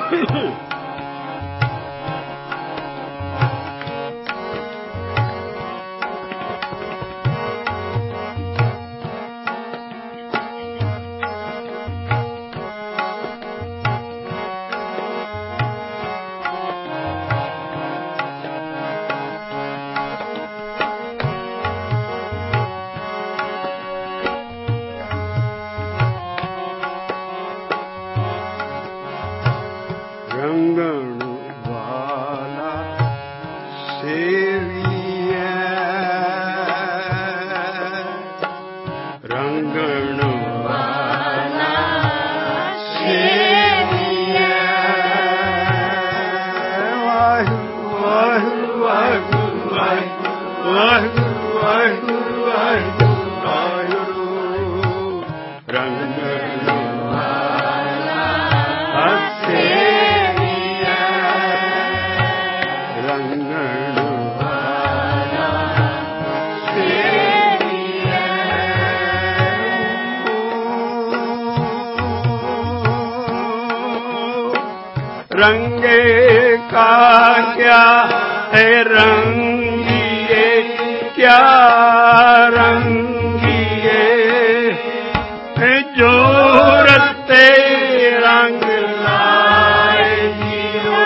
रंगे का क्या है रंगिए क्या रंगिए जो रते रंग लाए जियो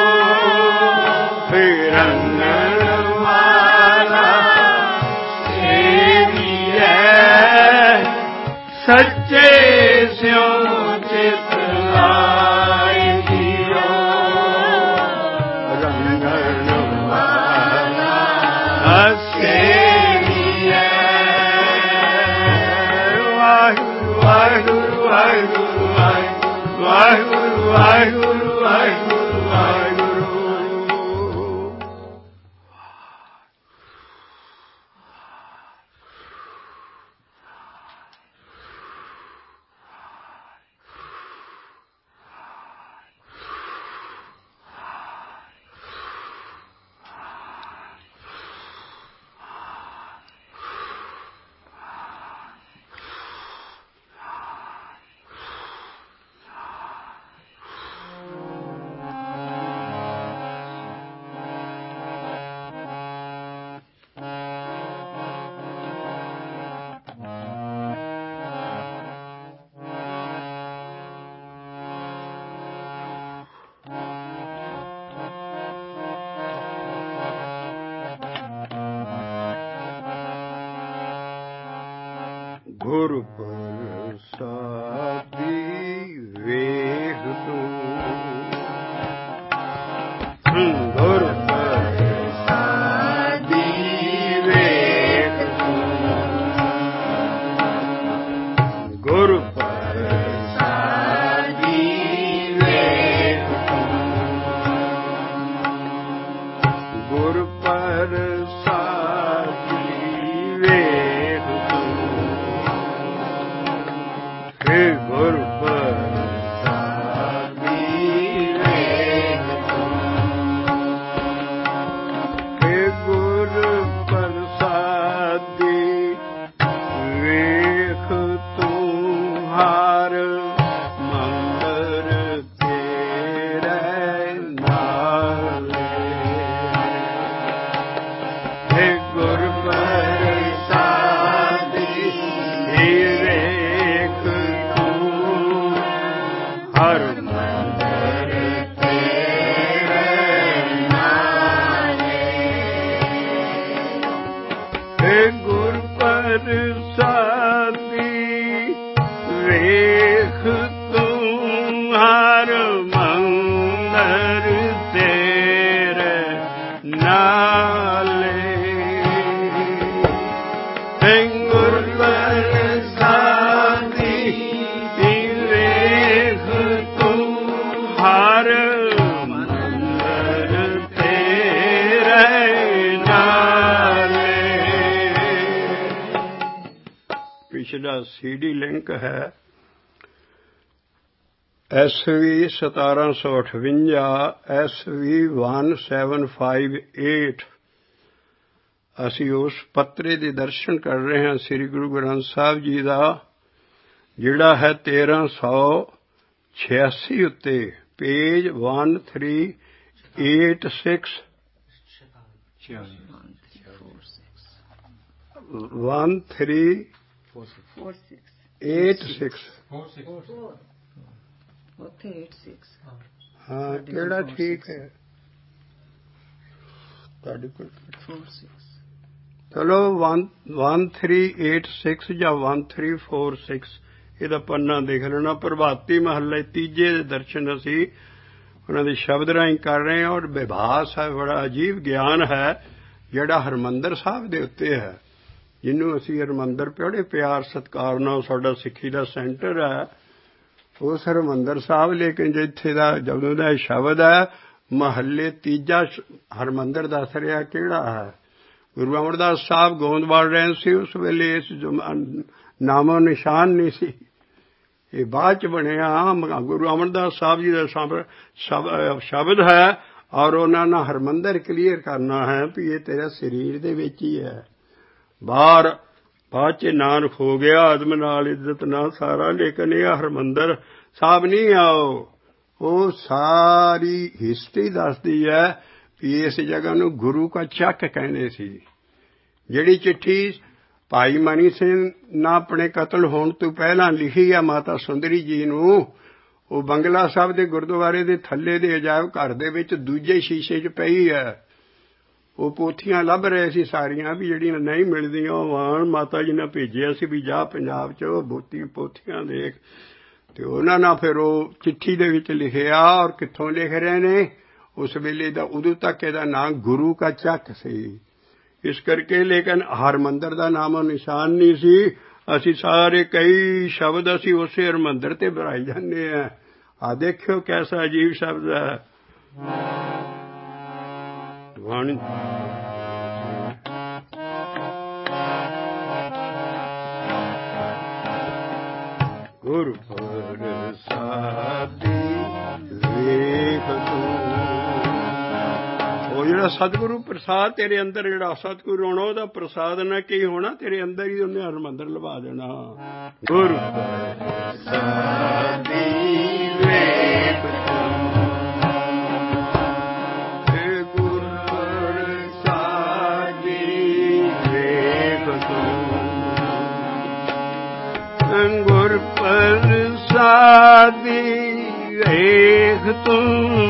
रंगन वाला सेवी है सच्चे स्यों चित लाए जियो रंगन वाला सेवी है वाहिगुरु वाहिगुरु वाहिगुरु वाहिगुरु वाहिगुरु वाहिगुरु वाहिगुरु ਗੁਰ ਪ੍ਰਸਾਦੀ ਵੇਖ ਤੂੰ ਗੁਰ ਪ੍ਰਸਾਦੀ ਵੇਖ ਤੂੰ ਗੁਰ ਪ੍ਰਸਾਦੀ ਵੇਖ ਤੂੰ ਗੁਰ ਪ੍ਰਸਾਦੀ ਵੇਖ ਤੂੰ हे गुर प्रसादी वेख तूं हे गुर प्रसादी वेख तूं हर मंदिर तेरे नाले हे गुर प्रसादी हर मंदिर तेरे नाले हे गुर प्रसादी वेख तूं हर मंदिर तेरे नाले हे गुर प्रसादी हर मंदिर तेरे नाले पिछला CD लिंक है SV 1758 SV 1758 ਅਸੀਂ ਉਸ ਪੱਤਰੇ ਦੇ ਦਰਸ਼ਨ ਕਰ ਰਹੇ ਹਾਂ ਸ੍ਰੀ ਗੁਰੂ ਗ੍ਰੰਥ ਸਾਹਿਬ ਜੀ ਦਾ ਜਿਹੜਾ ਹੈ 1386 ਉੱਤੇ पेज 1386 हाँ केड़ा ठीक है चलो 1386 ਜਾਂ 1346 ਇਹਦਾ ਪੰਨਾ ਦੇਖ ਲੈਣਾ। ਪ੍ਰਭਾਤੀ ਮਹੱਲੇ ਤੀਜੇ ਦੇ ਦਰਸ਼ਨ ਅਸੀਂ ਉਹਨਾਂ ਦੇ ਸ਼ਬਦ ਰਾਹੀਂ ਕਰ ਰਹੇ ਹਾਂ ਔਰ ਵਿਭਾਸ ਹੈ, ਬੜਾ ਅਜੀਬ ਗਿਆਨ ਹੈ ਜਿਹੜਾ ਹਰਿਮੰਦਰ ਸਾਹਿਬ ਦੇ ਉੱਤੇ ਹੈ, ਜਿਹਨੂੰ ਅਸੀਂ ਹਰਿਮੰਦਰ ਬੜੇ ਪਿਆਰ ਸਤਿਕਾਰ ਨਾਲ ਸਾਡਾ ਸਿੱਖੀ ਦਾ ਸੈਂਟਰ ਹੈ ਉਸ ਹਰਿਮੰਦਰ ਸਾਹਿਬ। ਲੇਕਿਨ ਜਿੱਥੇ ਦਾ ਜਦੋਂ ਦਾ ਸ਼ਬਦ ਹੈ ਮਹੱਲੇ ਤੀਜਾ ਹਰਿਮੰਦਰ ਦੱਸ ਰਿਹਾ ਕਿਹੜਾ ਹੈ। ਗੁਰੂ ਅਮਰਦਾਸ ਸਾਹਿਬ ਗੋਂਦਵਾਲ ਰਹੇ ਸੀ ਉਸ ਵੇਲੇ ਇਸ ਨਾਮੋ ਨਿਸ਼ਾਨ ਨਹੀਂ ਸੀ, ਇਹ ਬਾਅਦ ਚ ਬਣਿਆ। ਗੁਰੂ ਅਮਰਦਾਸ ਸਾਹਿਬ ਜੀ ਦਾ ਸ਼ਬਦ ਹੈ ਔਰ ਉਹਨਾਂ ਨਾਲ ਹਰਿਮੰਦਰ ਕਲੀਅਰ ਕਰਨਾ ਹੈ ਵੀ ਇਹ ਤੇਰਾ ਸਰੀਰ ਦੇ ਵਿੱਚ ਹੀ ਹੈ। ਬਾਹਰ ਬਾਅਦ ਚ ਨਾਨਕ ਹੋ ਗਿਆ ਆਦਮ ਨਾਲ ਇੱਜ਼ਤ ਨਾਲ ਸਾਰਾ, ਲੇਕਿਨ ਇਹ ਹਰਿਮੰਦਰ ਸਾਹਿਬ ਨਹੀਂ ਆਓ। ਉਹ ਸਾਰੀ ਹਿਸਟਰੀ ਦੱਸਦੀ ਹੈ ਵੀ ਇਸ ਜਗ੍ਹਾ ਨੂੰ ਗੁਰੂ ਕਾ ਚੱਕ ਕਹਿੰਦੇ ਸੀ। ਜਿਹੜੀ ਚਿੱਠੀ ਭਾਈ ਮਨੀ ਸਿੰਘ ਨਾਲ ਆਪਣੇ ਕਤਲ ਹੋਣ ਤੋਂ ਪਹਿਲਾਂ ਲਿਖੀ ਆ ਮਾਤਾ ਸੁੰਦਰੀ ਜੀ ਨੂੰ, ਉਹ ਬੰਗਲਾ ਸਾਹਿਬ ਦੇ ਗੁਰਦੁਆਰੇ ਦੇ ਥੱਲੇ ਦੇ ਅਜਾਇਬ ਘਰ ਦੇ ਵਿੱਚ ਦੂਜੇ ਸ਼ੀਸ਼ੇ 'ਚ ਪਈ ਹੈ। ਉਹ ਪੋਥੀਆਂ ਲੱਭ ਰਹੇ ਸੀ ਸਾਰੀਆਂ ਵੀ ਜਿਹੜੀਆਂ ਨਹੀਂ ਮਿਲਦੀਆਂ, ਉਹ ਵਾਣ ਮਾਤਾ ਜੀ ਨੇ ਭੇਜਿਆ ਸੀ ਵੀ ਜਾ ਪੰਜਾਬ 'ਚ ਪੋਥੀਆਂ ਦੇਖ। ਤੇ ਉਹਨਾਂ ਨਾਲ ਫਿਰ ਉਹ ਚਿੱਠੀ ਦੇ ਵਿੱਚ ਲਿਖਿਆ ਔਰ ਕਿੱਥੋਂ ਲਿਖ ਰਹੇ ਨੇ ਉਸ ਵੇਲੇ ਦਾ, ਉਦੋਂ ਤੱਕ ਇਹਦਾ ਨਾਂ ਗੁਰੂ ਕਾ ਚੱਕ ਸੀ। ਇਸ ਕਰਕੇ ਲੇਕਿਨ ਹਰਿਮੰਦਰ ਦਾ ਨਾਮੋ ਨਿਸ਼ਾਨ ਨਹੀਂ ਸੀ। ਅਸੀਂ ਸਾਰੇ ਕਈ ਸ਼ਬਦ ਅਸੀਂ ਉਸੇ ਹਰਿਮੰਦਰ ਤੇ ਬਣਾਈ ਜਾਂਦੇ ਹਾਂ। ਆ ਦੇਖਿਓ ਕੈਸਾ ਅਜੀਬ ਸ਼ਬਦ ਹੈ। ਗੁਰ ਪ੍ਰਸਾਦੀ ਵੇਖ ਤੂੰ, ਉਹ ਜਿਹੜਾ ਸਤਿਗੁਰੂ ਪ੍ਰਸਾਦ ਤੇਰੇ ਅੰਦਰ, ਜਿਹੜਾ ਸਤਿਗੁਰੂ ਹੋਣਾ ਉਹਦਾ ਪ੍ਰਸਾਦ ਨਾ ਕੀ ਹੋਣਾ, ਤੇਰੇ ਅੰਦਰ ਹੀ ਉਹਨੇ ਹਰਿਮੰਦਰ ਲਵਾ ਦੇਣਾ। ਗੁਰ ਪ੍ਰਸਾਦੀ ਵੇਖ ਤੂੰ, ਗੁਰ ਪ੍ਰਸਾਦੀ ਵੇਖ ਤੂੰ, ਗੁਰ ਪ੍ਰਸਾਦੀ ਵੇਖ ਤੂੰ,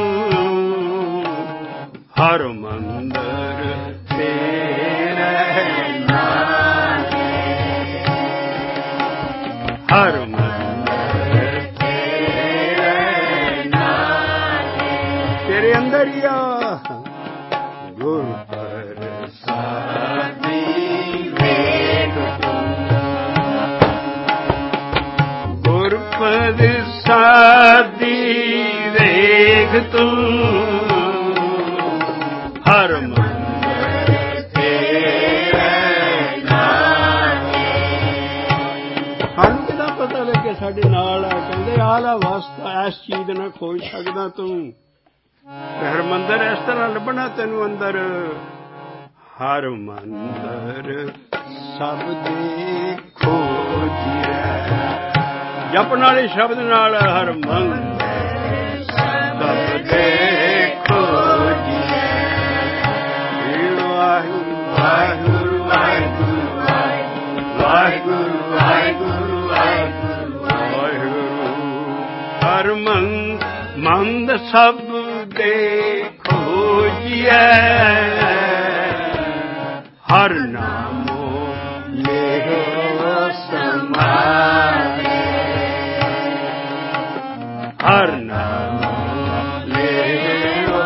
ਹਰਿਮੰਦਰ ਤੇਰੇ ਨਾਲੇ, ਹਰਿਮੰਦਰ ਤੇਰੇ ਨਾਲੇ, ਤੇਰੇ ਅੰਦਰ ਹੀ ਆ। ਗੁਰ ਪ੍ਰਸਾਦੀ ਵੇਖ ਤੂੰ, ਗੁਰ ਪ੍ਰਸਾਦੀ ਵੇਖ ਤੂੰ, ਹਰਿਮੰਦਰ ਤੇਰੇ ਨਾਲੇ। ਸਾਨੂੰ ਕਿਹਦਾ ਪਤਾ ਲੱਗੇ ਸਾਡੇ ਨਾਲ ਆ, ਕਹਿੰਦੇ ਆਲਾ ਵਾਸਤਾ ਇਸ ਚੀਜ਼ ਨਾਲ ਖੋਜ ਸਕਦਾ ਤੂੰ, ਹਰਿਮੰਦਰ ਇਸ ਤਰ੍ਹਾਂ ਲੱਭਣਾ ਤੈਨੂੰ ਅੰਦਰ। ਹਰਿਮੰਦਰ ਸਭ ਦੇ ਖੋਜੀਐ, ਜਪਣ ਵਾਲੇ ਸ਼ਬਦ ਨਾਲ ਹਰਿਮੰਦਰ ਸਭ ਦੇ ਖੋਜੀਐ। ਵਾਹਿਗੁਰੂ ਵਾਹਿਗੁਰੂ ਵਾਹਿਗੁਰੂ ਵਾਹਿਗੁਰੂ ਵਾਹਿਗੁਰੂ ਵਾਹਿਗੁਰੂ ਵਾਹਿਗੁਰੂ, ਹਰਿਮੰਦ ਸਭ ਦੇ ਖੋਜੀਐ, ਹਰ ਨਾਮੋ ਲੇਹੁ ਸਮਾਏ, ਹਰ ਨਾਮੋ ਲੇਹੁ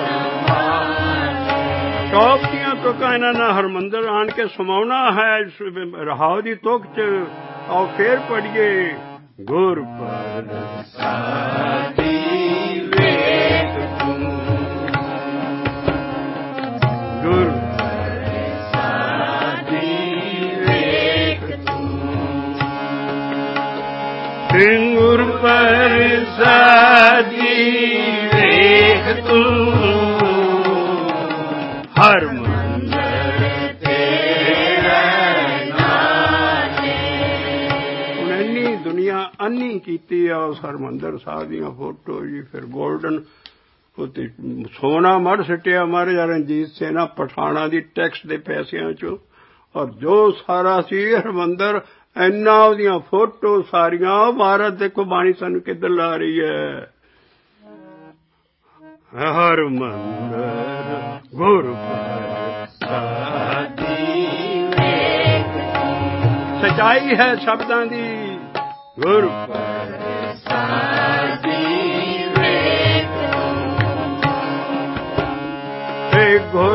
ਸਮਾਏ। ਟੋਪ ਦੀਆਂ ਤੁਕਾਂ ਇਹਨਾਂ ਨਾਲ ਹਰਿਮੰਦਰ ਆਣ ਕੇ ਸਮਾਉਣਾ ਹੈ ਰਹਾਉ ਦੀ ਤੁਕ 'ਚ। ਆਓ ਫੇਰ ਪੜੀਏ। ਗੁਰ ਪ੍ਰਸਾਦੀ ਵੇਖ ਤੂੰ, ਗੁਰ ਪ੍ਰਸਾਦੀ ਵੇਖ ਤੂੰ, ਗੁਰ ਪ੍ਰਸਾਦੀ ਵੇਖ ਤੂੰ, ਹਰਿਮੰਦਰ ਤੇਰੇ ਨਾਲੇ। ਹੁਣ ਇੰਨੀ ਦੁਨੀਆ ਅੰਨੀ ਕੀਤੀ ਆ ਉਸ ਹਰਿਮੰਦਰ ਸਾਹਿਬ ਦੀਆਂ ਫੋਟੋ ਜੀ। ਫਿਰ ਗੋਲਡਨ ਉੱਤੇ ਸੋਨਾ ਮੜ ਸਿੱਟਿਆ ਮਹਾਰਾਜਾ ਰਣਜੀਤ ਸਿੰਘ ਨੇ ਪਠਾਣਾਂ ਦੀ ਟੈਕਸ ਦੇ ਪੈਸਿਆਂ 'ਚੋਂ, ਔਰ ਜੋ ਸਾਰਾ ਸੀ ਹਰਿਮੰਦਰ ਇੰਨਾ ਉਹਦੀਆਂ ਫੋਟੋ ਸਾਰੀਆਂ। ਮਹਾਰਾਜ ਦੇਖੋ ਬਾਣੀ ਸਾਨੂੰ ਕਿੱਧਰ ਲਾ ਰਹੀ ਹੈ। ਹਰਿਮੰਦਰ ਗੁਰ ਸਚਾਈ ਹੈ ਸ਼ਬਦਾਂ ਦੀ। ਗੁਰ ਗੁਰ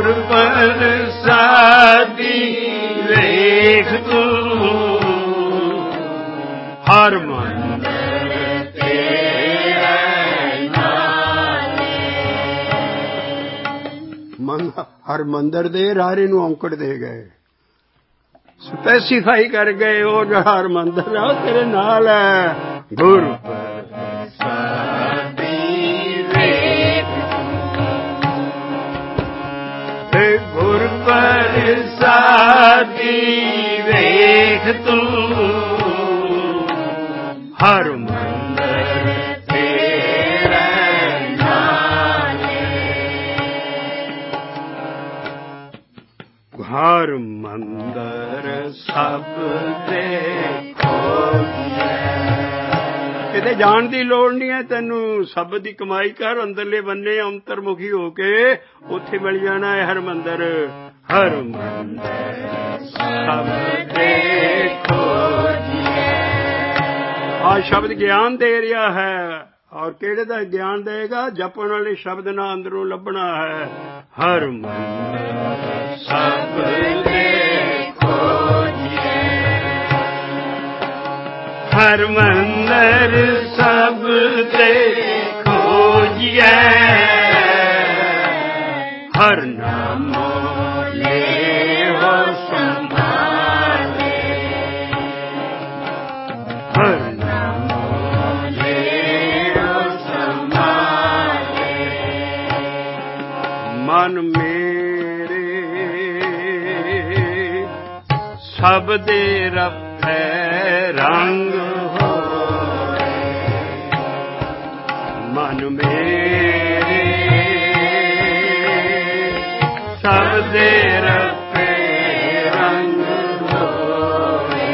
ਪ੍ਰਸਾਦੀ ਵੇਖ ਤੂੰ ਹਰਿਮੰਦਰ ਤੇਰੇ ਨਾਲੇ। ਹਰਿਮੰਦਰ ਦੇ ਰਾਰੇ ਨੂੰ ਔਂਕੜ ਦੇ ਗਏ, ਸਪੈਸੀਫਾਈ ਕਰ ਗਏ ਉਹ ਜਿਹੜਾ ਹਰਿਮੰਦਰ ਆ ਉਹ ਤੇਰੇ ਨਾਲ ਹੈ। ਗੁਰ ਗੁਰ ਪ੍ਰਸਾਦੀ ਵੇਖ ਤੂੰ ਹਰਿਮੰਦਰ ਤੇਰੇ ਨਾਲੇ। ਹਰਿਮੰਦਰ ਸਭ ਦੇ ਖੋਜੀਏ। ਕਿਤੇ ਜਾਣ ਦੀ ਲੋੜ ਨਹੀਂ ਹੈ ਤੈਨੂੰ। ਸ਼ਬਦ ਦੀ ਕਮਾਈ ਕਰ, ਅੰਦਰਲੇ ਬੰਨੇ ਅੰਤਰਮੁਖੀ ਹੋ ਕੇ ਉੱਥੇ ਮਿਲ ਜਾਣਾ ਹੈ ਹਰਿਮੰਦਰ। ਹਰਿਮੰਦਰ ਸਭ ਦੇ ਖੋਜੀਏ। ਆਹ ਸ਼ਬਦ ਗਿਆਨ ਦੇ ਰਿਹਾ ਹੈ, ਔਰ ਕਿਹੜੇ ਦਾ ਗਿਆਨ ਦੇਗਾ? ਜਪਣ ਵਾਲੇ ਸ਼ਬਦ ਨਾਲ ਅੰਦਰੋਂ ਲੱਭਣਾ ਹੈ। ਹਰਿਮੰਦਰ ਸਭ ਦੇ ਖੋਜੀਏ। ਹਰਿਮੰਦਰ ਸਭ ਦੇ ਖੋਜੀਏ। ਹਰ ਨਾਮੋ ਲੇਵ ਸੰਭਾਲੇ। ਹਰ ਨਾਮੋ ਲੇਵ ਸੰਭਾਲੇ। ਮਨ ਮੇਰੇ ਸਭ ਦੇ ਰਫੇ ਰੰਗ ਹੋਏ। ਮਨ ਮੇਰੇ ਸਭ ਦੇ ਰਫੇ ਰੰਗ ਹੋਏ।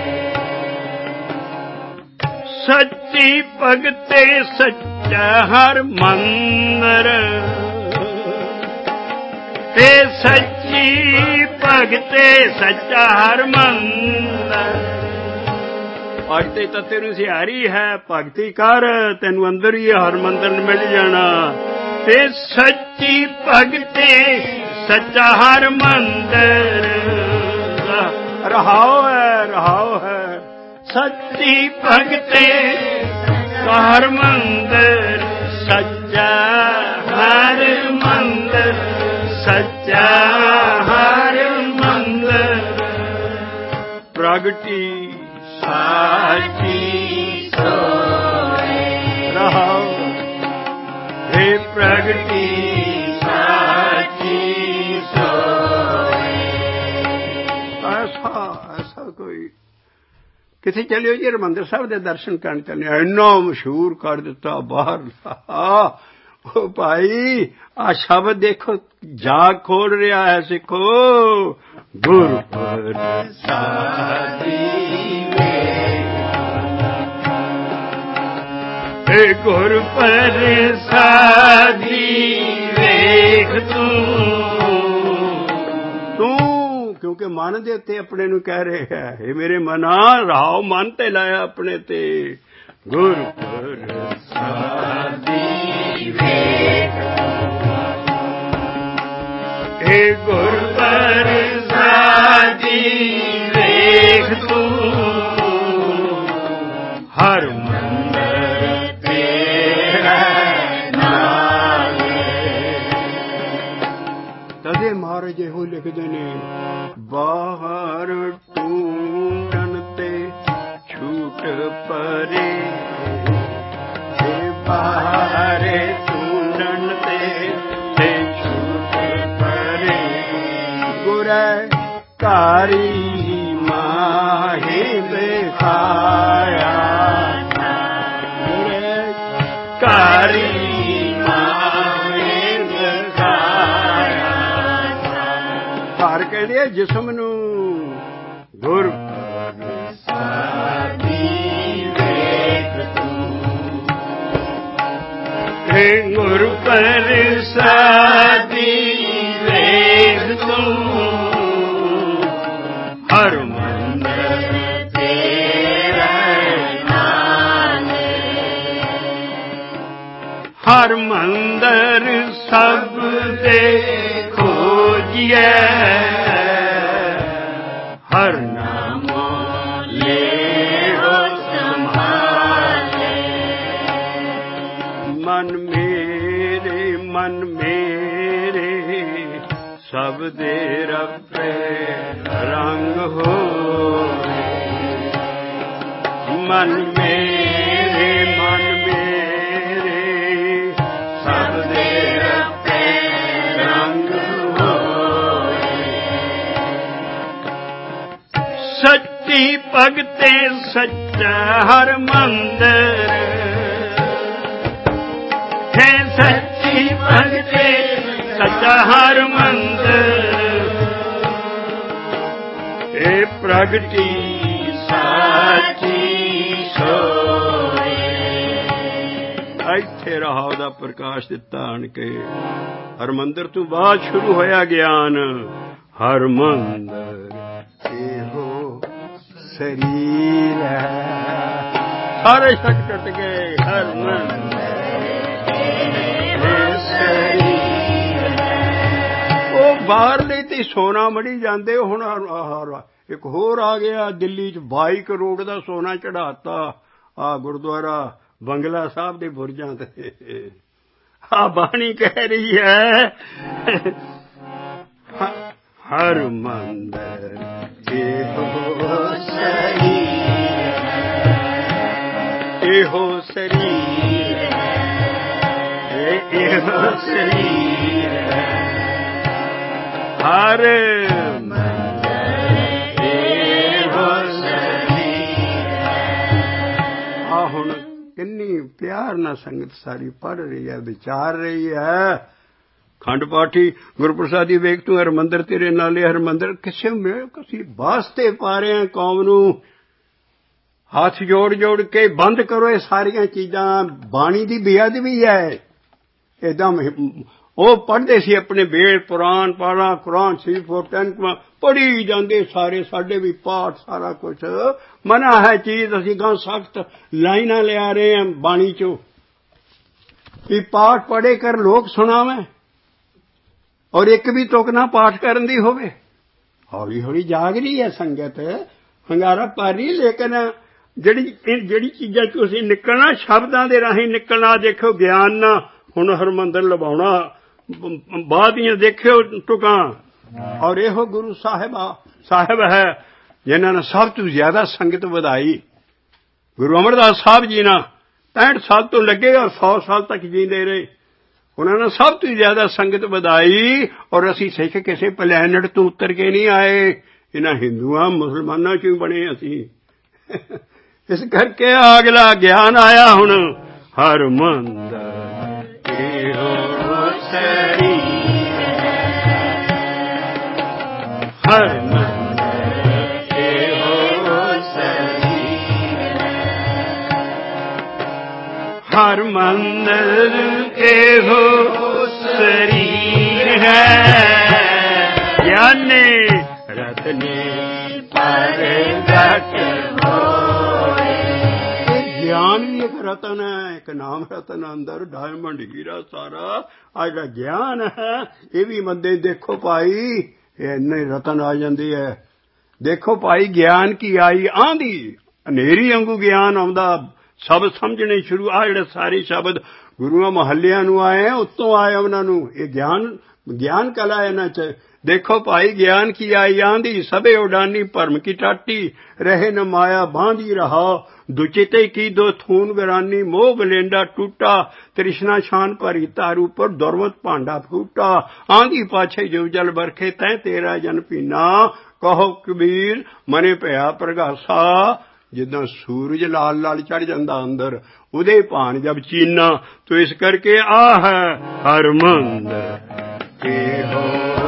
ਸੱਚੀ ਭਗਤੇ ਸੱਚਾ ਹਰਿਮੰਦਰ ਤੇ ਸੱਚੀ ਭਗਤੇ ਸੱਚਾ ਹਰਿਮੰਦਰ। ਭਗਤੀ ਤਾਂ ਤੈਨੂੰ ਸਿਹਾਰੀ ਹੈ, ਭਗਤੀ ਕਰ, ਤੈਨੂੰ ਅੰਦਰ ਹੀ ਹਰਿਮੰਦਰ ਮਿਲ ਜਾਣਾ। ਤੇ ਸੱਚੀ ਭਗਤੇ ਸੱਚਾ ਹਰਿਮੰਦਰ ਰਹਾਉ ਹੈ, ਰਹਾਉ ਹੈ। ਸੱਚੀ ਭਗਤੇ ਹਰਿਮੰਦਰ ਸੱਚਾ ਹਰਿਮੰਦਰ ਸੱਚਾ ਹਰਿਮੰਦਰ। ਪ੍ਰਗਟੀ ਸਾਚੀ ਸੋਏ ਰਹਾਉ। हे प्रगति साची सोए। ऐसा कोई किथे चलियो जी हरिमंदर साहब के दर्शन करने चले, इन्ना मशहूर कर दिता बाहर। ओ भाई आ शब्द देखो जाग खोल रहा है सिखो। गुर प्रसादी गुर प्रसादी ਵੇਖ ਤੂੰ। ਕਿਉਂਕਿ ਮਨ ਦੇ ਉੱਤੇ ਆਪਣੇ ਨੂੰ ਕਹਿ ਰਿਹਾ ਹੈ, ਇਹ ਮੇਰੇ ਮਨਾ ਰਹਾਓ, ਮਨ ਤੇ ਲਾਇਆ ਆਪਣੇ ਤੇ। ਗੁਰ ਪ੍ਰਸਾਦੀ ਵੇਖ ਇਹ ਗੁਰ ਪ੍ਰਸਾਦੀ ਵੇਖ ਤੂੰ ਹਰਿਮੰਦਰ ਤਦੇ ਮਹਾਰਾਜ ਇਹੋ ਲਿਖਦੇ ਨੇ, ਬਾਹਰ ਟੂਟਣ ਤੇ ਛੂਟ ਪਰੇ। ਬਾਹਰ ਟੂਟਣ ਤੇ ਛੂਟ ਪਰੇ। ਗੁਰੇ ਕਾਰੀ ਮਾਹੀ ਬਿਖਾਇਆ ਘਾਰੀ ਮਾਏ ਦਿਖਾਇਆ। ਘਰ ਕਹਿੰਦੇ ਆ ਜਿਸਮ ਨੂੰ। ਗੁਰ ਪ੍ਰਸਾਦੀ ਵੇਖ ਤੂੰ, ਗੁਰ ਪ੍ਰਸਾਦੀ ਵੇਖ ਤੂੰ, ਹਰ ਮੰਦਰ ਤੇਰਾ ਨਾਮ, ਹਰ ਮੰਦਰ ਸਭ ਦੇ ਖੋਜੀਏ, ਹਰ ਨਾਮੋ ਲੇਹੋ ਸੰਭਾਲੇ। ਮਨ ਮੇਰੇ ਸਭ ਦੇ ਰੱਬੇ ਰੰਗ ਹੋਏ। ਮਨ ਮੇਰੇ ਸਭ ਦੇ ਰੱਬੇ ਰੰਗ ਹੋਏ। ਸੱਚੀ ਭਗਤੇ ਸੱਚਾ ਹਰ ਮੰਦਰ ਹੈ, ਸੱਚੀ ਭਗਤੇ ਸੱਚਾ ਹਰ ਮੰਦਰ, ਇਹ ਪ੍ਰਗਟੀ ਸਾਚੀ ਸੋਏ। ਇੱਥੇ ਰਹਾਉ ਦਾ ਪ੍ਰਕਾਸ਼ ਦਿੱਤਾ ਆਣ ਕੇ। ਹਰ ਮੰਦਰ ਤੋਂ ਬਾਅਦ ਸ਼ੁਰੂ ਹੋਇਆ ਗਿਆਨ। ਹਰ ਮੰਦਰ ਇਹੋ ਸਰੀਰ ਹੈ। ਸਾਰੇ ਸ਼ੱਕ ਟੁੱਟ ਗਏ। ਹਰ ਮੰਦਰ ਉਹ ਬਾਹਰਲੇ ਤੇ ਸੋਨਾ ਮੜੀ ਜਾਂਦੇ। ਹੁਣ ਇੱਕ ਹੋਰ ਆ ਗਿਆ ਦਿੱਲੀ 'ਚ 22 ਕਰੋੜ ਦਾ ਸੋਨਾ ਚੜਾਤਾ ਆ ਗੁਰਦੁਆਰਾ ਬੰਗਲਾ ਸਾਹਿਬ ਦੇ ਬੁਰਜਾਂ ਤੇ। ਆ ਬਾਣੀ ਕਹਿ ਰਹੀ ਹੈ ਹਰ ਮੰਦਰ ਇਹੋ ਸਰੀਰ, ਇਹੋ ਸਰੀਰ, ਇਹੋ ਸਰੀਰ, ਹਰ ਮੰਦਰ ਇਹੋ ਸਰੀਰ। ਆ ਹੁਣ ਕਿੰਨੀ ਪਿਆਰ ਨਾਲ ਸੰਗਤ ਸਾਰੀ ਪੜ੍ਹ ਰਹੀ ਹੈ, ਵਿਚਾਰ ਰਹੀ ਹੈ। ਖੰਡ ਪਾਠੀ ਗੁਰਪ੍ਰਸਾਦੀ ਵੇਖ ਤੂੰ ਹਰ ਮੰਦਰ ਤੇਰੇ ਨਾਲੇ, ਹਰ ਮੰਦਰ ਕਿਸੇ ਅਸੀਂ ਵਾਸਤੇ ਪਾ ਰਹੇ ਹਾਂ ਕੌਮ ਨੂੰ। ਹੱਥ ਜੋੜ ਜੋੜ ਕੇ ਬੰਦ ਕਰੋ ਇਹ ਸਾਰੀਆਂ ਚੀਜ਼ਾਂ। ਬਾਣੀ ਦੀ ਬੇਅਦਬੀ ਹੈ। ਏਦਾਂ ਉਹ ਪੜ੍ਹਦੇ ਸੀ ਆਪਣੇ ਵੇਦ ਪੁਰਾਣ ਪਾਰਾ ਕੁਰਾਨ ਸ਼ਰੀਫ 10 ਪੜ੍ਹੀ ਜਾਂਦੇ ਸਾਰੇ। ਸਾਡੇ ਵੀ ਪਾਠ ਸਾਰਾ ਕੁਛ ਮਨਾ ਹੈ ਚੀਜ਼। ਅਸੀਂ ਗਾਂ ਸਖਤ ਲਾਈਨਾਂ ਲਿਆ ਰਹੇ ਹਾਂ ਬਾਣੀ ਚੋਂ ਵੀ ਪਾਠ ਪੜ੍ਹੇ ਕਰ ਲੋਕ ਸੁਣਾਵੇਂ, ਔਰ ਇੱਕ ਵੀ ਤੁਕ ਨਾ ਪਾਠ ਕਰਨ ਦੀ ਹੋਵੇ। ਹੌਲੀ ਹੌਲੀ ਜਾਗ ਰਹੀ ਹੈ ਸੰਗਤ, ਹੰਗਾਰਾ ਪਾ ਰਹੀ। ਲੇਕਿਨ ਜਿਹੜੀ ਚੀਜ਼ਾਂ ਤੋਂ ਅਸੀਂ ਨਿਕਲਣਾ ਸ਼ਬਦਾਂ ਦੇ ਰਾਹੀਂ ਨਿਕਲਣਾ। ਦੇਖੋ ਗਿਆਨ ਨਾਲ ਹੁਣ ਹਰਮੰਦਰ ਲਵਾਉਣਾ ਬਾਅਦ ਦੀਆਂ ਦੇਖਿਓ ਟੁਕਾਂ। ਔਰ ਇਹੋ ਗੁਰੂ ਸਾਹਿਬ ਹੈ ਜਿਨ੍ਹਾਂ ਨੇ ਸਭ ਤੋਂ ਜ਼ਿਆਦਾ ਸੰਗਤ ਵਧਾਈ। ਗੁਰੂ ਅਮਰਦਾਸ ਸਾਹਿਬ ਜੀ ਨਾਲ 65 ਸਾਲ ਤੋਂ ਲੱਗੇ ਔਰ 100 ਸਾਲ ਤੱਕ ਜੀਂਦੇ ਰਹੇ। ਉਹਨਾਂ ਨੇ ਸਭ ਤੋਂ ਜ਼ਿਆਦਾ ਸੰਗਤ ਵਧਾਈ। ਔਰ ਅਸੀਂ ਸਿੱਖ ਕਿਸੇ ਪਲੈਨਟ ਤੋਂ ਉੱਤਰ ਕੇ ਨਹੀਂ ਆਏ। ਇਹਨਾਂ ਹਿੰਦੂਆਂ ਮੁਸਲਮਾਨਾਂ 'ਚ ਬਣੇ ਅਸੀਂ। ਇਸ ਕਰਕੇ ਅਗਲਾ ਗਿਆਨ ਆਇਆ ਹੁਣ। ਹਰ ਮੰਦਰ ਇਹੋ ਸਰੀਰ, ਹਰ ਮੰਦਰ ਇਹੋ ਸਰੀਰ, ਹਰ ਮੰਦਰ ਇਹੋ ਸਰੀਰ ਹੈ। ਗਿਆਨੀ ਰਤਨੇ ਪ੍ਰਗਟ ਹੋਏ। ਗਿਆਨ ਵੀ ਇੱਕ ਰਤਨ ਹੈ, ਇੱਕ ਨਾਮ ਰਤਨ ਅੰਦਰ ਡਾਇਮੰਡ ਹੀਰਾ ਸਾਰਾ। ਆ ਜਿਹੜਾ ਗਿਆਨ ਹੈ ਇਹ ਵੀ ਮੰਦੇ ਦੇਖੋ ਭਾਈ ਇਹ ਇੰਨੇ ਰਤਨ ਆ ਜਾਂਦੇ ਹੈ। ਦੇਖੋ ਭਾਈ ਗਿਆਨ ਕੀ ਆਈ ਆਂਦੀ ਹਨੇਰੀ ਵਾਂਗੂ ਗਿਆਨ ਆਉਂਦਾ। ਸ਼ਬਦ ਸਮਝਣੇ ਸ਼ੁਰੂ। ਆ ਜਿਹੜੇ ਸਾਰੇ ਸ਼ਬਦ ਗੁਰੂਆਂ ਮਹੱਲਿਆਂ ਨੂੰ ਆਏ ਉੱਤੋਂ ਆਏ ਉਹਨਾਂ ਨੂੰ। ਇਹ ਗਿਆਨ ਕਲਾ ਇਹਨਾਂ 'ਚ। ਦੇਖੋ ਭਾਈ ਗਿਆਨ ਕੀ ਆਈ ਆਂਦੀ ਸਭੇ ਉਡਾਨੀ ਭਰਮ ਕੀ ਟਾਟੀ ਰਹੇ ਨ ਮਾਇਆ ਬਾਂधी ਰਹਾ ਦੁਚਿਤੇ ਕੀ ਦੋ ਥੂਨ ਵਿਰਾਨੀ ਮੋਹ ਬਲੇਂਡਾ ਟूटा ਤ੍ਰਿਸ਼ਨਾ ਛਾਨ ਭਰੀ ਤਾਰੂ ਪਰ ਦੁਰਮਤ ਭਾਂਡਾ ਫੂਟਾ ਆਂधी ਪਾਛੇ ਜੋ ਜਲ ਬਰਖੇ ਤੈ ਤੇਰਾ ਜਨ ਪੀਨਾ ਕਹੋ ਕਬੀਰ ਮਨੇ ਭਇਆ ਪ੍ਰਗਾਸਾ ਜਿੱਦਾਂ ਸੂਰਜ ਲਾਲ ਲਾਲ ਚੜ ਜਾਂਦਾ ਅੰਦਰ ਉਹਦੇ ਭਾਣ ਜਬ ਚੀਨਾ। ਤੋ ਇਸ ਕਰਕੇ ਆ ਹੈ ਹਰ ਮੰਦਰ ਇਹੋ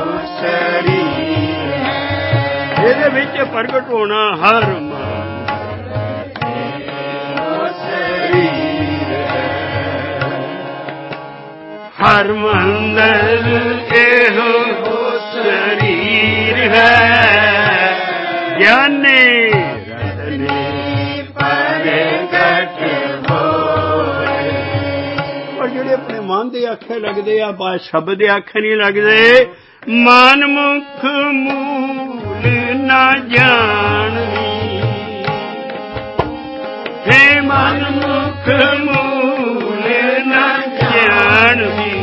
ਸਰੀਰ ਹੈ, ਇਹਦੇ ਵਿੱਚ ਪ੍ਰਗਟ ਹੋਣਾ ਹਰ ਮੰਦਰ ਇਹੋ ਸਰੀਰ ਹੈ। ਹਰ ਮੰਦਰ ਇਹੋ ਸਰੀਰ ਹੈ, ਗਿਆਨੀ ਆਪਣੇ ਮਨ ਦੇ ਆਖੇ ਲੱਗਦੇ ਆ, ਬਾ ਸ਼ਬਦ ਦੇ ਆਖੇ ਨਹੀਂ ਲੱਗਦੇ। ਮਨ ਮੁਖ ਮੂਲ ਨਾ ਜਾਣਦੀ, ਹੇ ਮਨ ਮੁਖ ਮੂਲ ਨਾ ਜਾਣਦੀ।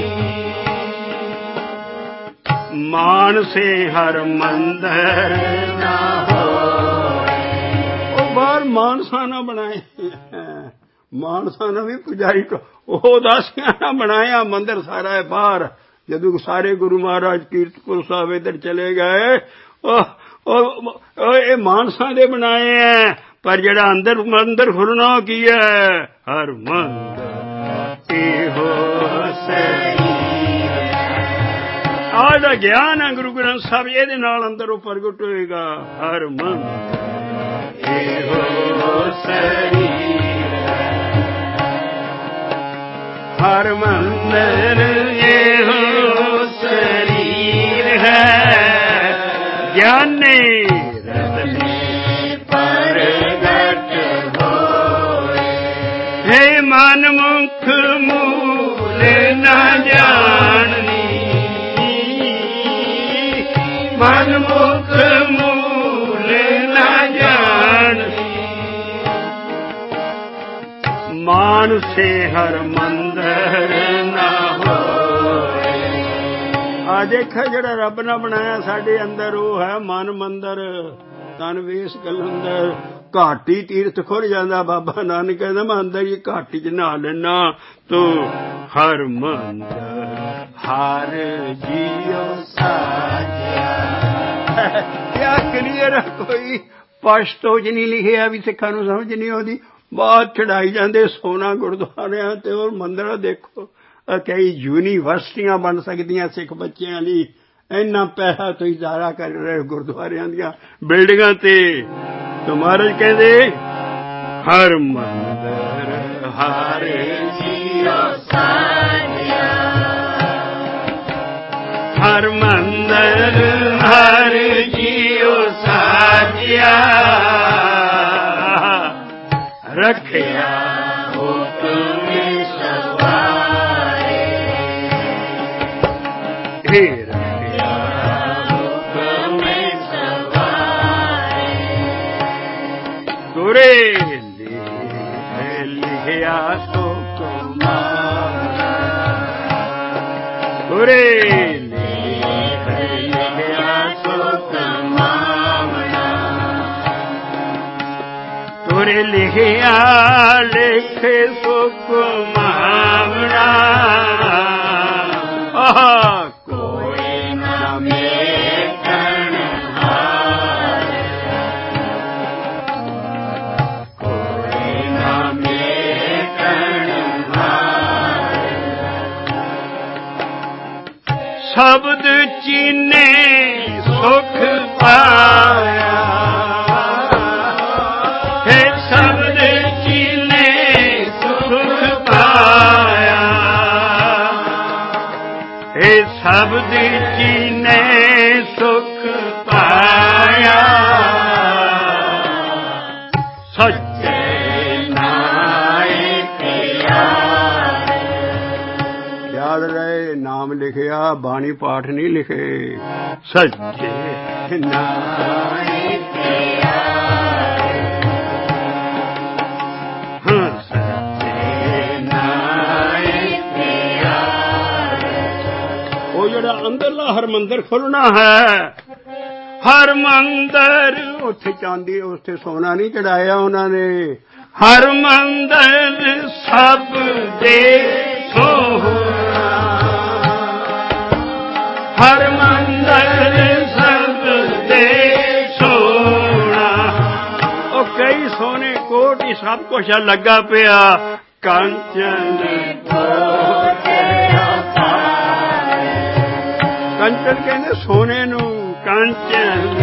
ਮਾਨਸੇ ਹਰ ਮੰਦਰ ਨਾ ਹੋਏ, ਉਹ ਬਾਹਰ ਮਾਨਸਾ ਨਾ ਬਣਾਏ, ਮਾਨਸਾ ਨੂੰ ਵੀ ਪੁਜਾਰੀ ਉਹ ਦਾਸੀਆਂ ਨਾ ਬਣਾਇਆ। ਮੰਦਰ ਸਾਰਾ ਹੈ ਬਾਹਰ। ਜਦੋਂ ਸਾਰੇ ਗੁਰੂ ਮਹਾਰਾਜ ਕੀਰਤਪੁਰ ਸਾਹਿਬ ਇੱਧਰ ਚਲੇ ਗਏ, ਇਹ ਮਾਨਸਾ ਦੇ ਬਣਾਏ ਹੈ। ਪਰ ਜਿਹੜਾ ਅੰਦਰ ਮੰਦਰ ਖੁੱਲਣਾ ਕੀ ਹੈ? ਹਰ ਮੰਦਰ ਇਹੋ ਸਰੀਰ ਹੈ। ਆਹ ਦਾ ਗਿਆਨ ਹੈ ਗੁਰੂ ਗ੍ਰੰਥ ਸਾਹਿਬ, ਇਹਦੇ ਨਾਲ ਅੰਦਰ ਉਹ ਪ੍ਰਗਟ ਹੋਏਗਾ। ਹਰ ਮੰਦਰ ਇਹੋ ਸਰੀਰ, ਹਰ ਮੰਦਰ ਇਹੋ ਸਰੀਰ ਹੈ, ਗਿਆਨੀ ਰਤਨੇ ਪ੍ਰਗਟ ਹੋਏ। ਹੇ ਮਨ ਮੁਖ ਮੂਲ ਨਾ ਜਾਣਨੀ, ਮਨ ਮੁਖ ਮੂਲ ਨਾ ਜਾਣਨੀ। ਮਾਨਸੇ ਹਰ ਮੰਦਰ ਨਾ ਹੋਏ। ਆ ਦੇਖਾ ਜਿਹੜਾ ਰੱਬ ਨੇ ਬਣਾਇਆ ਸਾਡੇ ਅੰਦਰ, ਉਹ ਹੈ ਮਨ ਮੰਦਰ, ਤਨ ਵੇਸ ਕਲੰਦਰ। ਘਾਟੀ ਤੀਰਥ ਖੁੱਲ ਜਾਂਦਾ। ਬਾਬਾ ਨਾਨਕ ਕਹਿੰਦਾ ਮੈਂ ਅੰਦਰ ਹੀ ਘਾਟੀ ਚ ਨਹਾ ਲੈਣਾ। ਤੂੰ ਹਰ ਮੰਦਰ ਹਰ ਜੀਉ ਸਾਜਿਆ। ਕਿਆ ਕਲੀਅਰ ਕੋਈ ਪਸ਼ਤੋ ਚ ਨਹੀਂ ਲਿਖਿਆ ਵੀ ਸਿੱਖਾਂ ਨੂੰ ਸਮਝ ਨਹੀਂ ਆਉਂਦੀ। ਬਾਅਦ ਚੜਾਈ ਜਾਂਦੇ ਸੋਨਾ ਗੁਰਦੁਆਰਿਆਂ ਤੇ ਔਰ ਮੰਦਿਰਾਂ। ਦੇਖੋ ਕਈ ਯੂਨੀਵਰਸਿਟੀਆਂ ਬਣ ਸਕਦੀਆਂ ਸਿੱਖ ਬੱਚਿਆਂ ਲਈ। ਇੰਨਾ ਪੈਸਾ ਤੁਸੀਂ ਜ਼ਾਰਾ ਕਰ ਰਹੇ ਗੁਰਦੁਆਰਿਆਂ ਦੀਆਂ ਬਿਲਡਿੰਗਾਂ ਤੇ। ਤਾਂ ਮਹਾਰਾਜ ਕਹਿੰਦੇ ਹਰ ਮੰਦਰ ਹਰ ਜੀਉ ਸਾਜਿਆ, ਹਰ ਮੰਦਰ ਹਰ ਜੀਉ ਸਾਜਿਆ। ਰੱਖਿਆ ਹੁਕਮ ਸਵਾਰੇ, ਹੇ ਰੱਖਿਆ ਹੁਕਮ ਸਵਾਰੇ। ਗੁਰੇ ਲਿਖਿਆ ਹੁਕਮ, ਗੁਰੇ ਲਿਖਿਆ ਹੁਕਮ। ਤੁਰੇ ਲਿਖਿਆ ਲਿਖ ਸੁਕਮਾਵਣਾ, ਕੋਈ ਨਾ ਮੇਟਣ ਹਾਰ, ਕੋਈ ਨਾ ਮੇਟਣ ਹਾਰ। ਸ਼ਬਦ ਚੀਨੇ ਸੁਖ ਪਾਇਆ, ਸ਼ਬਦ ਚੀਨੇ ਸੁਖ ਪਾਇਆ। ਇਹ ਸ਼ਬਦ ਚੀਨੇ ਸੁਖ ਪਾਇਆ। ਸੱਚੇ ਨਾਇਕ ਯਾਦ ਰਹੇ। ਨਾਮ ਲਿਖਿਆ, ਬਾਣੀ ਪਾਠ ਨਹੀਂ ਲਿਖੇ। ਸੱਚੇ ਨਾਇਕ ਜਿਹੜਾ ਅੰਦਰਲਾ ਹਰ ਮੰਦਰ ਖੁੱਲਣਾ ਹੈ। ਹਰ ਮੰਦਰ ਉੱਥੇ ਚਾਂਦੀ ਉੱਥੇ ਸੋਨਾ ਨਹੀਂ ਚੜਾਇਆ ਉਹਨਾਂ ਨੇ। ਹਰ ਮੰਦਰ ਸਭ ਦੇ ਸੋਹਣਾ, ਹਰ ਮੰਦਰ ਸਭ ਦੇ ਸੋਹਣਾ। ਉਹ ਕਈ ਸੋਨੇ ਸਭ ਕੁਛ ਲੱਗਾ ਪਿਆ ਕੰਚਨ ਕੰਚਨ ਕਹਿੰਦੇ ਸੋਨੇ ਨੂੰ ਕੰਚਨ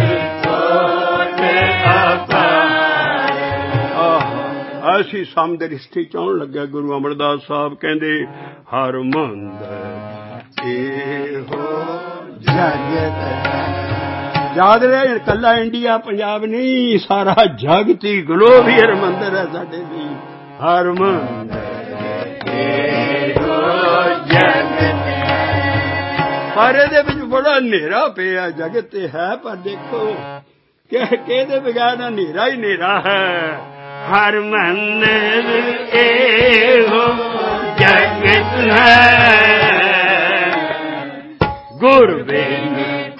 ਐਸੀ ਸਮਦ੍ਰਿਸ਼ਟੀ ਚਾਹੁਣ ਲੱਗਿਆ ਗੁਰੂ ਅਮਰਦਾਸ ਸਾਹਿਬ ਕਹਿੰਦੇ ਹਰ ਮੰਦਰ ਇਹੋ ਜਗਤ ਯਾਦ ਰਹੇ ਇਕੱਲਾ ਇੰਡੀਆ ਪੰਜਾਬ ਨਹੀਂ ਸਾਰਾ ਜਗਤ ਹੀ ਗਲੋਬ ਹੀ ਹਰਿਮੰਦਰ ਹੈ ਸਾਡੇ ਲਈ ਹਰ ਮੰਦਰ ਇਹੋ ਜਗਤ ਪਰ ਇਹਦੇ ਵਿੱਚ ਬੜਾ ਹਨੇਰਾ ਪਿਆ ਜਗਤ ਤੇ ਹੈ ਪਰ ਦੇਖੋ ਕਿ ਕਿਹਦੇ ਬਗੈਰ ਹਨੇਰਾ ਹੀ ਹਨੇਰਾ ਹੈ ਹਰ ਮੰਦਰ ਇਹੋ ਜਗਤ ਹੈ ਗੁਰਬਿਨ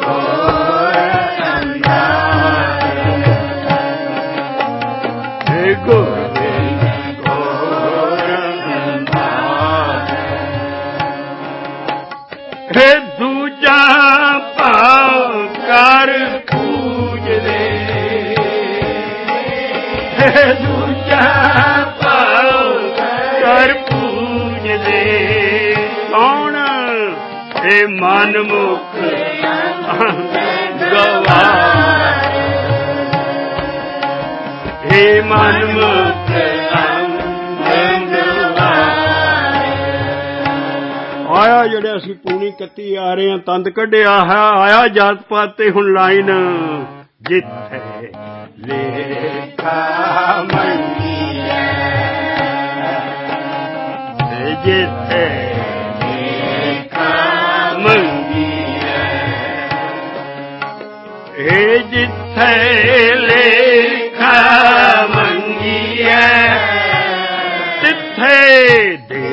ਦੂਜਾ ਭਾਵ ਕਰ ਪੂਜਦੇ ਦੂਜਾ ਭਾਵ ਕਰ ਪੂਜਦੇ ਕੌਣ ਇਹ ਮਨਮੁਖ ਗਵਾਰ ਇਹ ਮਨਮੁਖ ਆਇਆ ਜਿਹੜੇ ਅਸੀਂ ਪੂਣੀ ਕੱਤੀ ਆ ਰਹੇ ਹਾਂ ਤੰਦ ਕੱਢਿਆ ਹੈ ਆਇਆ ਜਾਤ ਪਾਤ ਤੇ ਹੁਣ ਲਾਈਨ ਜਿੱਥੇ ਲੇਖਾ ਮੰਗੀਐ ਜਿੱਥੇ ਲੇਖਾ ਮੰਗੀਐ ਇਹ ਜਿੱਥੇ ਲੇਖਾ ਮੰਗੀਐ ਤਿੱਥੇ ਦੇ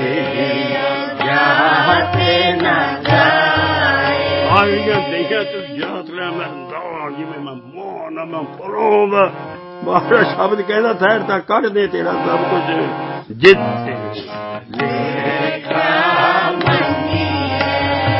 ਦੇਖਿਆ ਤੂੰ ਜਾਤ ਲੈ ਮੈਂ ਜਿਵੇਂ ਮੈਂ ਮੋਹ ਮੈਂ ਪਰੋਬ ਬਾਹਰ ਸ਼ਬਦ ਕਹਿੰਦਾ ਠਹਿਰ ਤਾਂ ਕੱਢ ਦੇ ਤੇਰਾ ਸਭ ਕੁਝ ਜਿੱਥੇ ਲੇਖਾ ਮੰਗੀਐ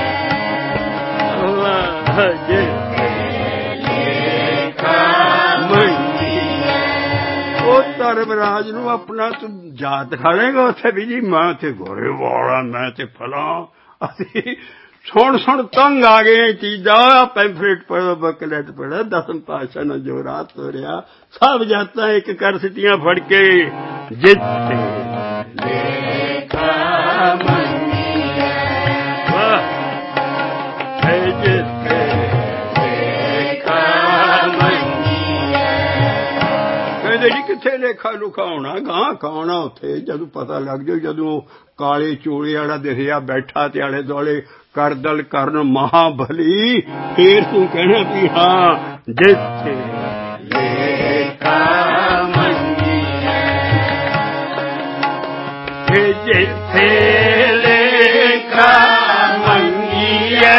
ਜਿੱਥੇ ਲੇਖਾ ਮੰਗੀਐ ਉਹ ਧਰਮਰਾਜ ਨੂੰ ਆਪਣਾ ਤੂੰ ਜਾਤ ਖਾਲੇਗਾ ਉੱਥੇ ਵੀ ਜੀ ਮੈਂ ਤੇ ਗੋਰੇ ਵਾਲਾ ਮੈਂ ਤੇ ਫਲਾਂ ਅਸੀਂ ਸੁਣ ਸੁਣ ਤੰਗ ਆ ਗਏ ਚੀਜ਼ਾਂ ਪੈਂਫਲੇਟ ਪੜ੍ਹੋ ਬੁਕਲੈਟ ਪੜ੍ਹੋ ਦਸਮ ਪਾਤਸ਼ਾਹ ਨੇ ਜੋ ਰਾਤ ਤੋਰਿਆ ਸਭ ਜਾਤਾਂ ਇੱਕ ਕਰ ਸਿੱਟੀਆਂ ਫੜ ਕੇ ਜਿੱਥੇ ਲੇਖਾ ਮੰਗੀਐ ਜਿੱਥੇ ਲੇਖਾ ਮੰਗੀਐ ਕਹਿੰਦੇ ਜੀ ਕਿੱਥੇ ਲੇਖਾ ਲੁਖਾ ਹੋਣਾ ਗਾਂ ਕਾਉਣਾ ਉੱਥੇ ਜਦੋਂ ਪਤਾ ਲੱਗ ਜਾਊ ਜਦੋਂ ਕਾਲੇ ਚੋਲੇ ਵਾਲਾ ਦਿਖਿਆ ਬੈਠਾ ਤੇ ਆਲੇ ਦੁਆਲੇ ਕਰਦਲ ਕਰਨ ਮਹਾਬਲੀ ਫੇਰ ਤੂੰ ਕਹਿਣਾ ਵੀ ਹਾਂ ਜਿੱਥੇ ਲੇਖਾ ਮੰਗੀਐ ਜਿੱਥੇ ਲੇਖਾ ਮੰਗੀਐ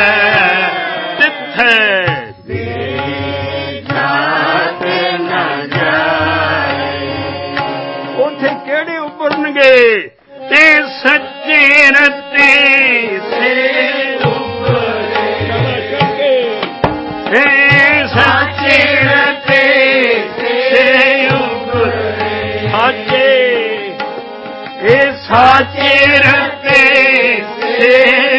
ਤਿੱਥੇ ਦੇ ਜਾਤ ਨਾ ਜਾਏ ਉੱਥੇ ਕਿਹੜੇ ਉੱਪਰਨਗੇ ਤੇ ਸੱਚੇ ਰਤੇ ਸੇ ਉੱਪਰੇ ਸੱਚੇ ਰਤੇ ਸੇ ਉੱਪਰੇ ਸਾਚੇ ਇਹ ਸਾਚੇ ਰਤੇ ਸੇ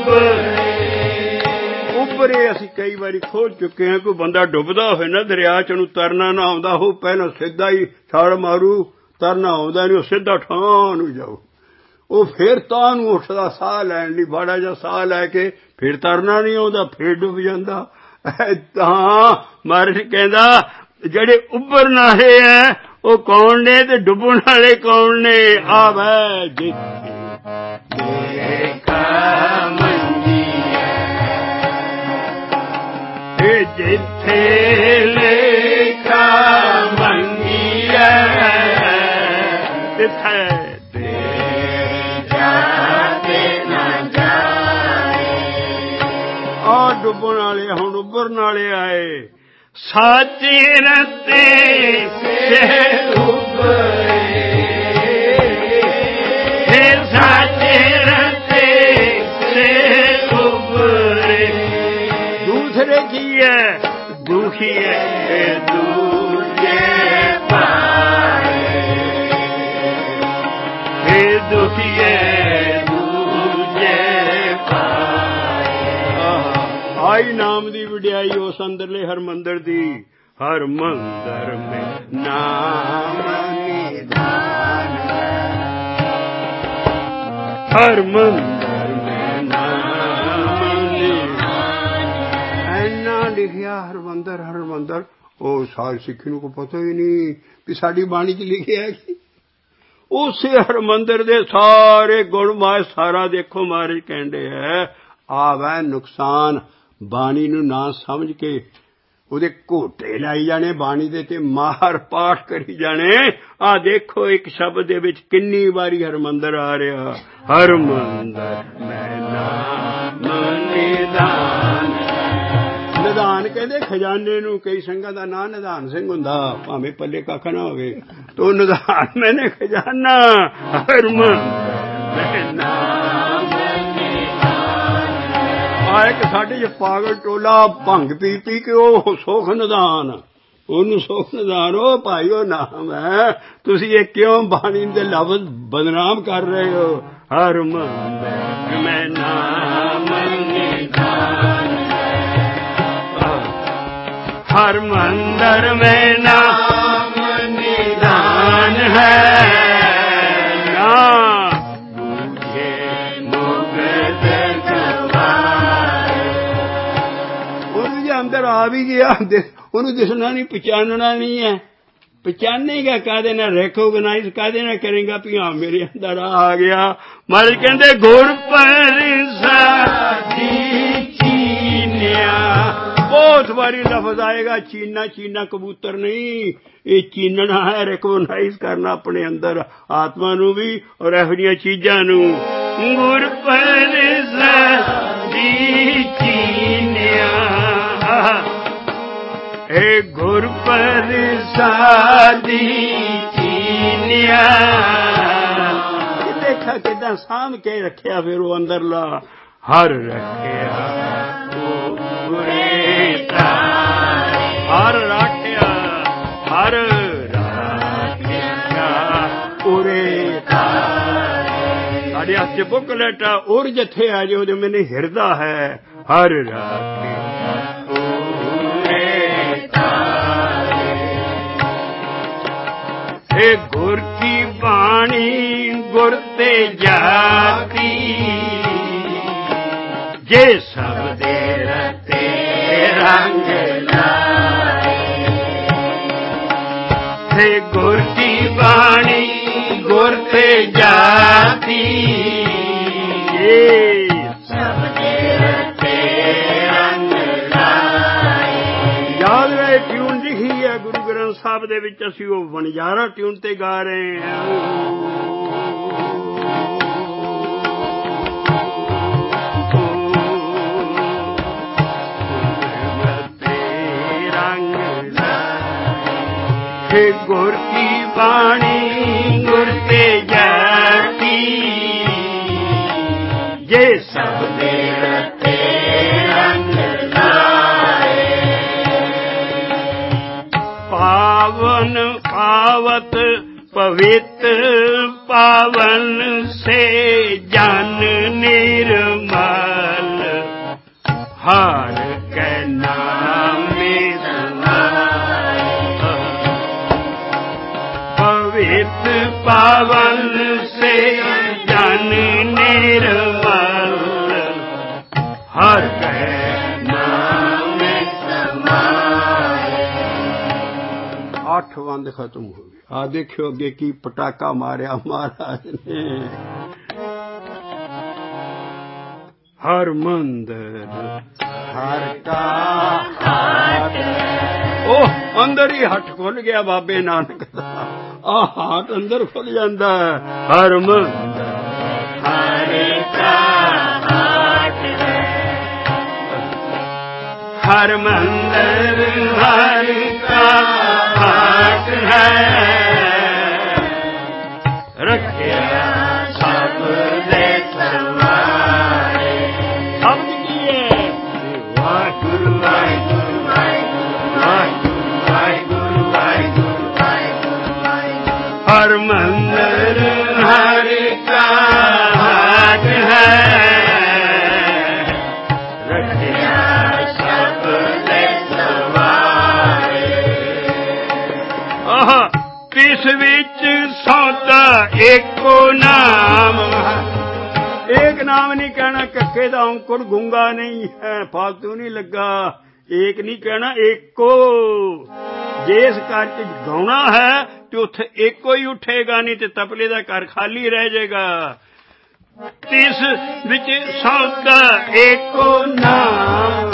ਉੱਪਰੇ ਅਸੀਂ ਕਈ ਵਾਰੀ ਖੋਜ ਚੁੱਕੇ ਹਾਂ ਕੋਈ ਬੰਦਾ ਡੁੱਬਦਾ ਹੋਏ ਨਾ ਦਰਿਆ ਚ ਉਹਨੂੰ ਤਰਨਾ ਨਾ ਆਉਂਦਾ ਉਹ ਪਹਿਲਾਂ ਸਿੱਧਾ ਹੀ ਛਾਲ ਮਾਰੂ ਤਰਨਾ ਆਉਂਦਾ ਨਹੀਂ ਉਹ ਸਿੱਧਾ ਠਾਂ ਨੂੰ ਜਾਊ ਉਹ ਫਿਰ ਤਾਂ ਨੂੰ ਉੱਠਦਾ ਸਾਹ ਲੈਣ ਲਈ ਬਾੜਾ ਜਿਹਾ ਸਾਹ ਲੈ ਕੇ ਫਿਰ ਤਰਨਾ ਨਹੀਂ ਆਉਂਦਾ ਫਿਰ ਡੁੱਬ ਜਾਂਦਾ ਤਾਂ ਮਹਾਰਾਜ ਕਹਿੰਦਾ ਜਿਹੜੇ ਉੱਭਰਨ ਵਾਲੇ ਹੈ ਉਹ ਕੌਣ ਨੇ ਤੇ ਡੁੱਬਣ ਵਾਲੇ ਕੌਣ ਨੇ ਆਵੇ ਜਿੱਥੇ ਲੇਖਾ ਮੰਗੀਐ ਜਿੱਥੇ ਲੇਖਾ ਮੰਗੀਐ ਤਿੱਥੇ ਡੁੱਬਣ ਵਾਲੇ ਹੁਣ ਉੱਭਰਨ ਵਾਲੇ ਆਏ ਸਾਚੇ ਰਤੇ ਸੇ ਉੱਭਰੇ ਸਾਚੇ ਰਤੇ ਸੇ ਉੱਭਰੇ ਦੂਸਰੇ ਕੀ ਹੈ ਦੁਖੀ ਹੈ ਦੂਜੇ ਪਾਏ ਵਡਿਆਈ ਨਾਮ ਦੀ ਵਡਿਆਈ ਉਸ ਅੰਦਰਲੇ ਹਰਮੰਦਰ ਦੀ। ਹਰ ਮੰਦਰ ਮੇ ਨਾਮ ਨਿਧਾਨ ਹੈ, ਹਰ ਮੰਦਰ ਮੇ ਨਾਮ ਨਿਧਾਨ ਹੈ। ਇੰਨਾ ਲਿਖਿਆ ਹਰਮੰਦਰ ਹਰਮੰਦਰ। ਉਹ ਸਾਰੀ ਸਿੱਖੀ ਨੂੰ ਕੋਈ ਪਤਾ ਹੀ ਨਹੀਂ ਵੀ ਸਾਡੀ ਬਾਣੀ 'ਚ ਲਿਖਿਆ ਹੈ ਕਿ ਉਸੇ ਹਰਮੰਦਰ ਦੇ ਸਾਰੇ ਗੁਣ ਮਾਏ ਸਾਰਾ ਦੇਖੋ ਮਹਾਰਾਜ ਕਹਿੰਦੇ ਹੈ ਆਵੈ ਨੁਕਸਾਨ ਬਾਣੀ ਨੂੰ ਨਾ ਸਮਝ ਕੇ ਉਹਦੇ ਘੋਟੇ ਲਾਈ ਜਾਣੇ ਬਾਣੀ ਦੇ ਤੇ ਮਾਹਰ ਪਾਠ ਕਰੀ ਜਾਣੇ। ਆਹ ਦੇਖੋ ਇੱਕ ਸ਼ਬਦ ਦੇ ਵਿੱਚ ਕਿੰਨੀ ਵਾਰੀ ਹਰਮੰਦਰ ਆ ਰਿਹਾ। ਹਰਮੰਦਰ ਮੈਂ ਨਾਮ ਨਿਧਾਨ। ਨਿਧਾਨ ਕਹਿੰਦੇ ਖਜ਼ਾਨੇ ਨੂੰ। ਕਈ ਸਿੰਘਾਂ ਦਾ ਨਾਂ ਨਿਧਾਨ ਸਿੰਘ ਹੁੰਦਾ ਭਾਵੇਂ ਪੱਲੇ ਕੱਖ ਨਾ ਹੋਵੇ ਤੋ ਨਿਧਾਨ ਮੈਨੇ ਖਜ਼ਾਨਾ। ਹਰਮੰਦਰ ਮੈਂ ਨਾਮ ਇੱਕ ਸਾਡੇ 'ਚ ਪਾਗਲ ਟੋਲਾ ਭੰਗ ਪੀ ਪੀ ਕੇ ਉਹ ਸੁੱਖ ਨਿਧਾਨ ਉਹਨੂੰ ਸੁੱਖ ਨਿਧਾਨ। ਉਹ ਭਾਈ ਉਹ ਨਾਮ ਹੈ। ਤੁਸੀਂ ਇਹ ਕਿਉਂ ਬਾਣੀ ਦੇ ਲਫ਼ਜ਼ ਬਦਨਾਮ ਕਰ ਰਹੇ ਹੋ? ਹਰਮੰਦਰ ਮੈਂ ਨਾਮ ਨਿਧਾਨ, ਹਰਮੰਦਰ ਮੈਂ ਨਾਮ ਨਿਧਾਨ ਹੈ। ਨਾ ਬੂਝੇ ਮੁਕਤ ਅੰਦਰ ਆ ਵੀ ਗਿਆ ਉਹਨੂੰ ਦਿਸਣਾ ਨਹੀਂ ਪਛਾਣਨਾ ਨਹੀਂ ਹੈ। ਪਛਾਣੇਗਾ ਕਾਹਦੇ ਨਾਲ? ਰੈਕੋਗਨਾਈਜ਼ ਕਾਹਦੇ ਨਾਲ ਕਰੇਗਾ ਵੀ ਹਾਂ ਮੇਰੇ ਅੰਦਰ ਆ ਗਿਆ। ਮਹਾਰਾਜ ਕਹਿੰਦੇ ਗੁਰ ਪ੍ਰਸਾਦੀ ਚੀਨਿਆ। ਬਹੁਤ ਵਾਰੀ ਲਫ਼ਜ਼ ਆਏਗਾ ਚੀਨਾ ਚੀਨਾ ਕਬੂਤਰ ਨਹੀਂ। ਇਹ ਚੀਨਣਾ ਹੈ ਰੈਕੋਗਨਾਈਜ਼ ਕਰਨਾ ਆਪਣੇ ਅੰਦਰ ਆਤਮਾ ਨੂੰ ਵੀ ਔਰ ਇਹੋ ਜਿਹੀਆਂ ਚੀਜ਼ਾਂ ਨੂੰ। ਗੁਰ ਪ੍ਰਸਾਦੀ ਚੀਨਿਆ ਏ ਗੁਰ ਪ੍ਰਸਾਦੀ ਚੀਨਿਆ। ਦੇਖਾ ਕਿੱਦਾਂ ਸਾਂਭ ਕੇ ਰੱਖਿਆ ਫਿਰ ਉਹ ਅੰਦਰਲਾ। ਹਰ ਰੱਖਿਆ ਉਰੇ ਤਾਰੇ, ਹਰ ਰੱਖਿਆ ਹਰ ਰੱਖਿਆ ਉਰੇ ਤਾਰੇ। ਸਾਡੇ ਹੱਥ 'ਚ ਬੁੱਕਲੈਟ ਆ ਉਰ ਜਿੱਥੇ ਆ ਜਾਓ ਜੋ ਮੈਨੂੰ ਹਿਰਦਾ ਹੈ। ਹਰ ਰੱਖਿਆ हे गुर की बाणी गुर ते जाती, जे सब दे रते रंग लाए। हे गुर की बाणी गुर ते जाती, जे सब दे रते रंग लाए। याद रहे ट्यून लिखी है गुरु ग्रंथ ਸਾਹਿਬ ਦੇ ਵਿੱਚ ਅਸੀਂ ਉਹ ਵਣਜਾਰਾ ਟਿਊਨ ਤੇ ਗਾ ਰਹੇ ਹਾਂ। हे गुर की बाणी गुर ते जाती, जे सब दे रते रंग लाए। पावन पावत पवित्र पावन से जन निर्मल, हर के नाम पवित्र पावन से जन निर्मल, हर के नाम समाए। 8 बंद खत्म हो गए। आ देखियो अगे की पटाखा मारिया महाराज ने। हर मंदिर हर का हाट, ओह अंदर ही हट खुल गया बाबे नानक दा। हाट अंदर खुल जाता है। हर मंदिर हर का हाट है, हर मंदिर हर का हाट है। रखिया सब दे समाए, सब किए वाहिगुरु वाहिगुरु वाहिगुरु वाहिगुरु वाहिगुरु वाहिगुरु। हर मंदिर हर का हाट है, रखिया एक नाम नहीं कहना, कक्के दा अंकुर गूंगा नहीं है, फालतू नहीं लगा। एक नहीं कहना, एको। जिस घर च गाउणा है ते उत्थे एको ही उठेगा, नहीं ते तबले दा घर खाली रह जाएगा। तिस विच सौदा एको नाम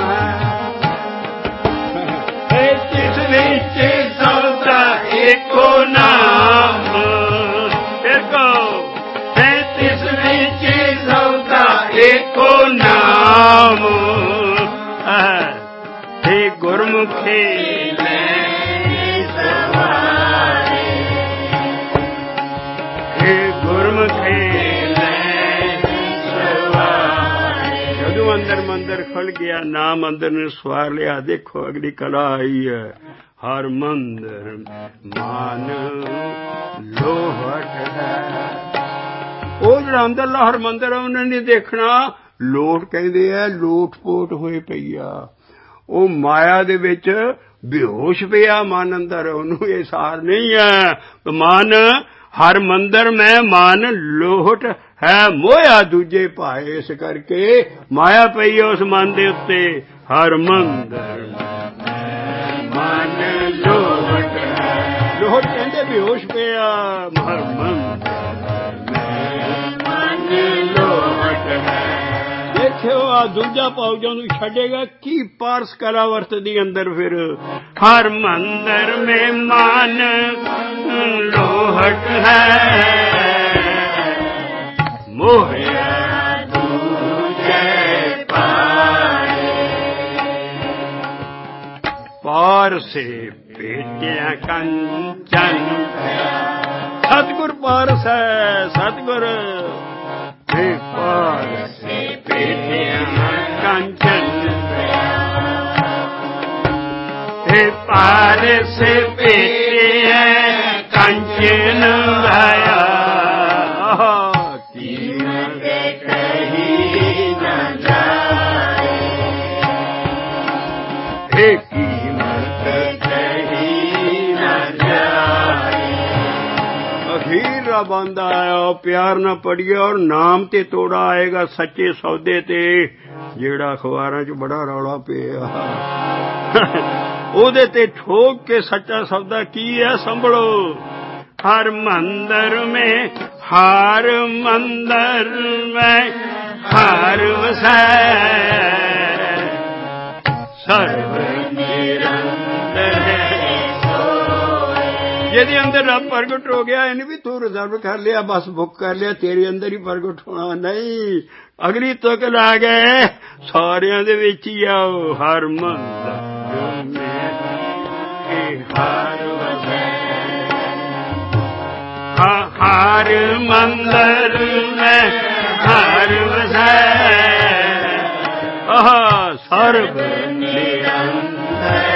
है, तिस विच सौदा एको नाम। एको है तिस विच सौदा एको नाम। हे गुरमुखे ले सवारे, हे गुरमुखे जदों अंदर मंदिर खुल गया, नाम अंदर ने सवार लिया। देखो अगली कला आई है, हर मंदिर मान लोहट है। ਉਹ ਜਿਹੜਾ ਅੰਦਰਲਾ ਹਰ ਮੰਦਰ ਉਹਨੇ ਨਹੀਂ ਦੇਖਣਾ, ਲੋਟ ਕਹਿੰਦੇ ਆ, ਲੋਟ ਪੋਟ ਹੋਏ ਪਈ ਆ। ਉਹ ਮਾਇਆ ਦੇ ਵਿੱਚ ਬੇਹੋਸ਼ ਪਿਆ ਮਨ ਅੰਦਰ, ਉਹਨੂੰ ਅਹਿਸਾਸ ਨਹੀਂ ਹੈ। ਮਨ ਹਰ ਮੰਦਰ ਮੈਂ ਮਨ ਲੋਟ ਹੈ, ਮੋਇਆ ਦੂਜੇ ਭਾਏ, ਇਸ ਕਰਕੇ ਮਾਇਆ ਪਈ ਉਸ ਮਨ ਦੇ ਉੱਤੇ। ਹਰ ਮੰਦਰ ਮਨ ਲੋਟ ਹੈ, ਲੋਟ ਕਹਿੰਦੇ ਬੇਹੋਸ਼ ਪਿਆ। ਹਰ ਮੰਦਰ ਮਨ ਲੋਟ ਹੈ। ਦੇਖਿਓ ਆ ਦੂਜਾ ਭਾਉ ਜਦੋਂ ਛੱਡੇਗਾ ਕੀ ਪਾਰਸ ਕਲਾ ਵਰਤਦੀ ਅੰਦਰ। ਫਿਰ ਹਰ ਮੰਦਰ ਮੇ ਮਨ ਲੋਹਟ ਹੈ, ਮੋਹਿਆ ਦੂਜੇ ਪਾਏ। ਪਾਰ ਸੇ ਭੇਟਿਆ ਕੰਚਨ, ਸਤਿਗੁਰ ਪਾਰਸ ਹੈ, ਸਤਿਗੁਰ पार से पेटिया कंचन, हे पार से पेटिया कंचन भया। कीमत कहीं न जाए, हे कीमत कहीं न जाए। अखीरा बंदा आया, प्यार ना पड़िए और नाम ते तोड़ा आएगा सच्चे सौदे ते। ਜਿਹੜਾ ਅਖਬਾਰਾਂ 'ਚ ਬੜਾ ਰੌਲਾ ਪਿਆ, ਉਹਦੇ ਤੇ ਠੋਕ ਕੇ ਸੱਚਾ ਸੌਦਾ ਕੀ ਹੈ ਸੰਭਲੋ। ਹਰ ਮੰਦਰ ਮੈਂ ਹਰ ਮੰਦਰ ਮੈਂ ਹਰ ਵਸੈ, ਸਰਬ ਨਿਰੰਦਰ ਜਿਹਦੇ ਅੰਦਰ ਰੱਬ ਪ੍ਰਗਟ ਹੋ ਗਿਆ, ਇਹਨੇ ਵੀ ਤੂੰ ਰਿਜ਼ਰਵ ਕਰ ਲਿਆ, ਬਸ ਬੁੱਕ ਕਰ ਲਿਆ, ਤੇਰੇ ਅੰਦਰ ਹੀ ਪ੍ਰਗਟ ਹੋਣਾ। ਨਹੀਂ, ਅਗਲੀ ਤੁਕ ਲਾ ਗਏ, ਸਾਰਿਆਂ ਦੇ ਵਿੱਚ ਹੀ ਆਓ। ਹਰ ਮੰਦਰ ਮੈਂ ਹਰ ਵਸੈ, ਹਰ ਮੰਦਰ ਮੈਂ ਹਰ ਵਸੈ, ਸਰਬ ਨਿਰੰਦਰ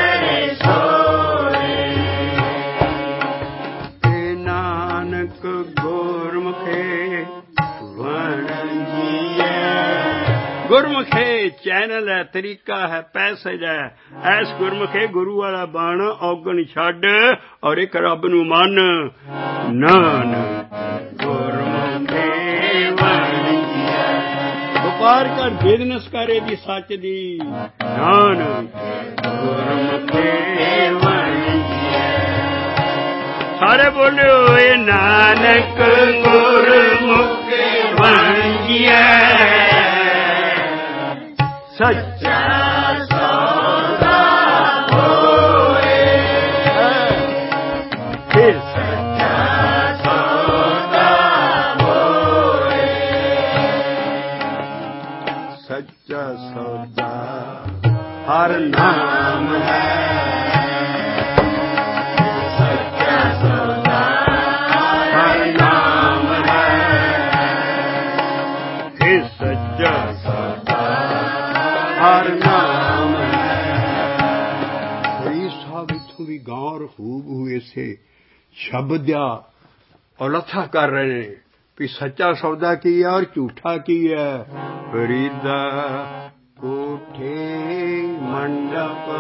गुरमुखे चैनल है, तरीका है, पैसेज है। ऐस गुरमुखे गुरु वाला बन, औगण छड्ड और एक रब नू मन। नानक गुरमुखे बन, व्यापार कर, बिजनेस कर एदी सच दी। नानक गुरमुखे बन, सारे बोलो नानक गुरमुखे बन गया। सच्चा सौदा होए, फिर सच्चा सौदा होए। सच्चा सौदा हर नाम है, सच्चा सौदा हर नाम है, फिर सच्चा सौदा हर नाम है। साहब इथों भी गौर खूब हुए से शब्द और लथा कर रहे हैं भी सच्चा सौदा की है और झूठा की है। फरीदा कोठे मंडप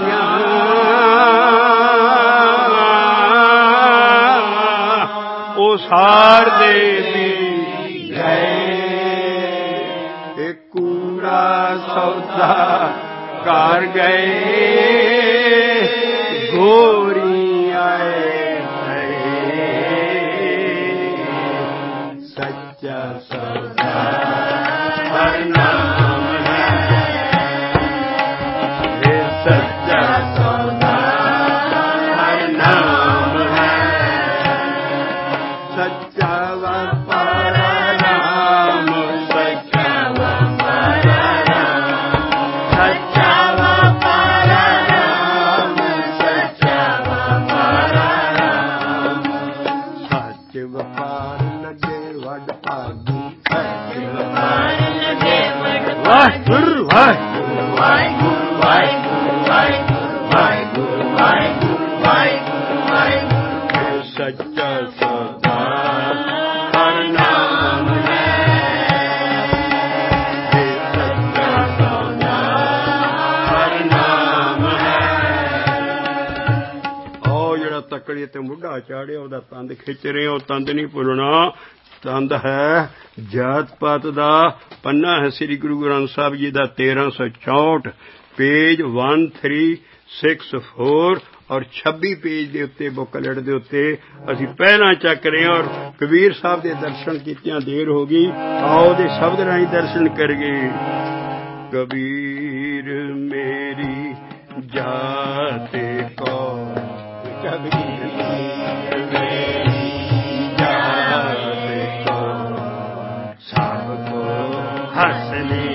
माड़ियां, ओ ਸਾਰ ਦੇ ਵੀ ਗਏ ਇਹ ਕੂੜਾ ਸੌਦਾ ਕਰ ਗਏ ਗੋਰੀ ਆਏ ਸੱਚਾ ਸੌਦਾ ਹਰ ਨਾਮ ਹੈ ਇਹ ਸੱਚਾ ਸੌਦਾ ਹਰ ਨਾਮ ਹੈ ਸੱਚਾ ਵਪਾਰ ਨਾਮ ਸੱਚਾ ਵਪਾਰ ਸੱਚਾ ਵਪਾਰ ਨਾਮ ਸੱਚਾ ਵਪਾਰ ਸੱਚ ਵਪਾਰ ਲੱਗੇ ਵੱਡ ਭਾਗੀ ਸੱਚ ਵਪਾਰ ਲੱਗੇ ਵੱਡ ਵਾਹਿਗੁਰੂ ਵਾਹਿਗੁਰੂ ਵਾਹਿਗੁਰੂ ਵਾਹਿਗੁਰੂ ਵਾਹਿਗੁਰੂ ਵਾਹਿਗੁਰੂ ਵਾਹਿਗੁਰੂ ਵਾਹਿਗੁਰੂ ਸੱਚਾ ਸੌਦਾ ਹਰ ਨਾਮ ਹੈ ਇਹ ਸੱਚਾ ਸੌਦਾ ਹਰ ਨਾਮ ਹੈ ਉਹ ਜਿਹੜਾ ਤਕੜੀ ਤੇ ਮੁੱਢਾ ਚਾੜਿਆ ਉਹਦਾ ਤੰਦ ਖਿੱਚ ਰਹੇ ਉਹ ਤੰਦ ਨਹੀਂ ਭੁੱਲਣਾ ਤੰਦ ਹੈ ਜਾਤ ਪਾਤ ਦਾ ਪੰਨਾ ਹੈ ਸ੍ਰੀ ਗੁਰੂ ਗ੍ਰੰਥ ਸਾਹਿਬ ਜੀ ਦਾ 1364 ਪੇਜ 1364 ਔਰ 26 ਪੇਜ ਦੇ ਉੱਤੇ ਬੁੱਕਲੇਟ ਦੇ ਉੱਤੇ ਅਸੀਂ ਪਹਿਲਾਂ ਚੱਕ ਰਹੇ ਹਾਂ ਔਰ ਕਬੀਰ ਸਾਹਿਬ ਦੇ ਦਰਸ਼ਨ ਕੀਤਿਆਂ ਦੇਰ ਹੋ ਗਈ ਆਓ ਉਹਦੇ ਸ਼ਬਦ ਰਾਹੀਂ ਦਰਸ਼ਨ ਕਰੀਏ ਕਬੀਰ ਮੇਰੀ ਜਾਤ ਕੋ ਕਬੀਰ ਮੇਰੀ ਜਾਤ ਕੋ ਸਭ ਕੋ ਹੱਸਨੇ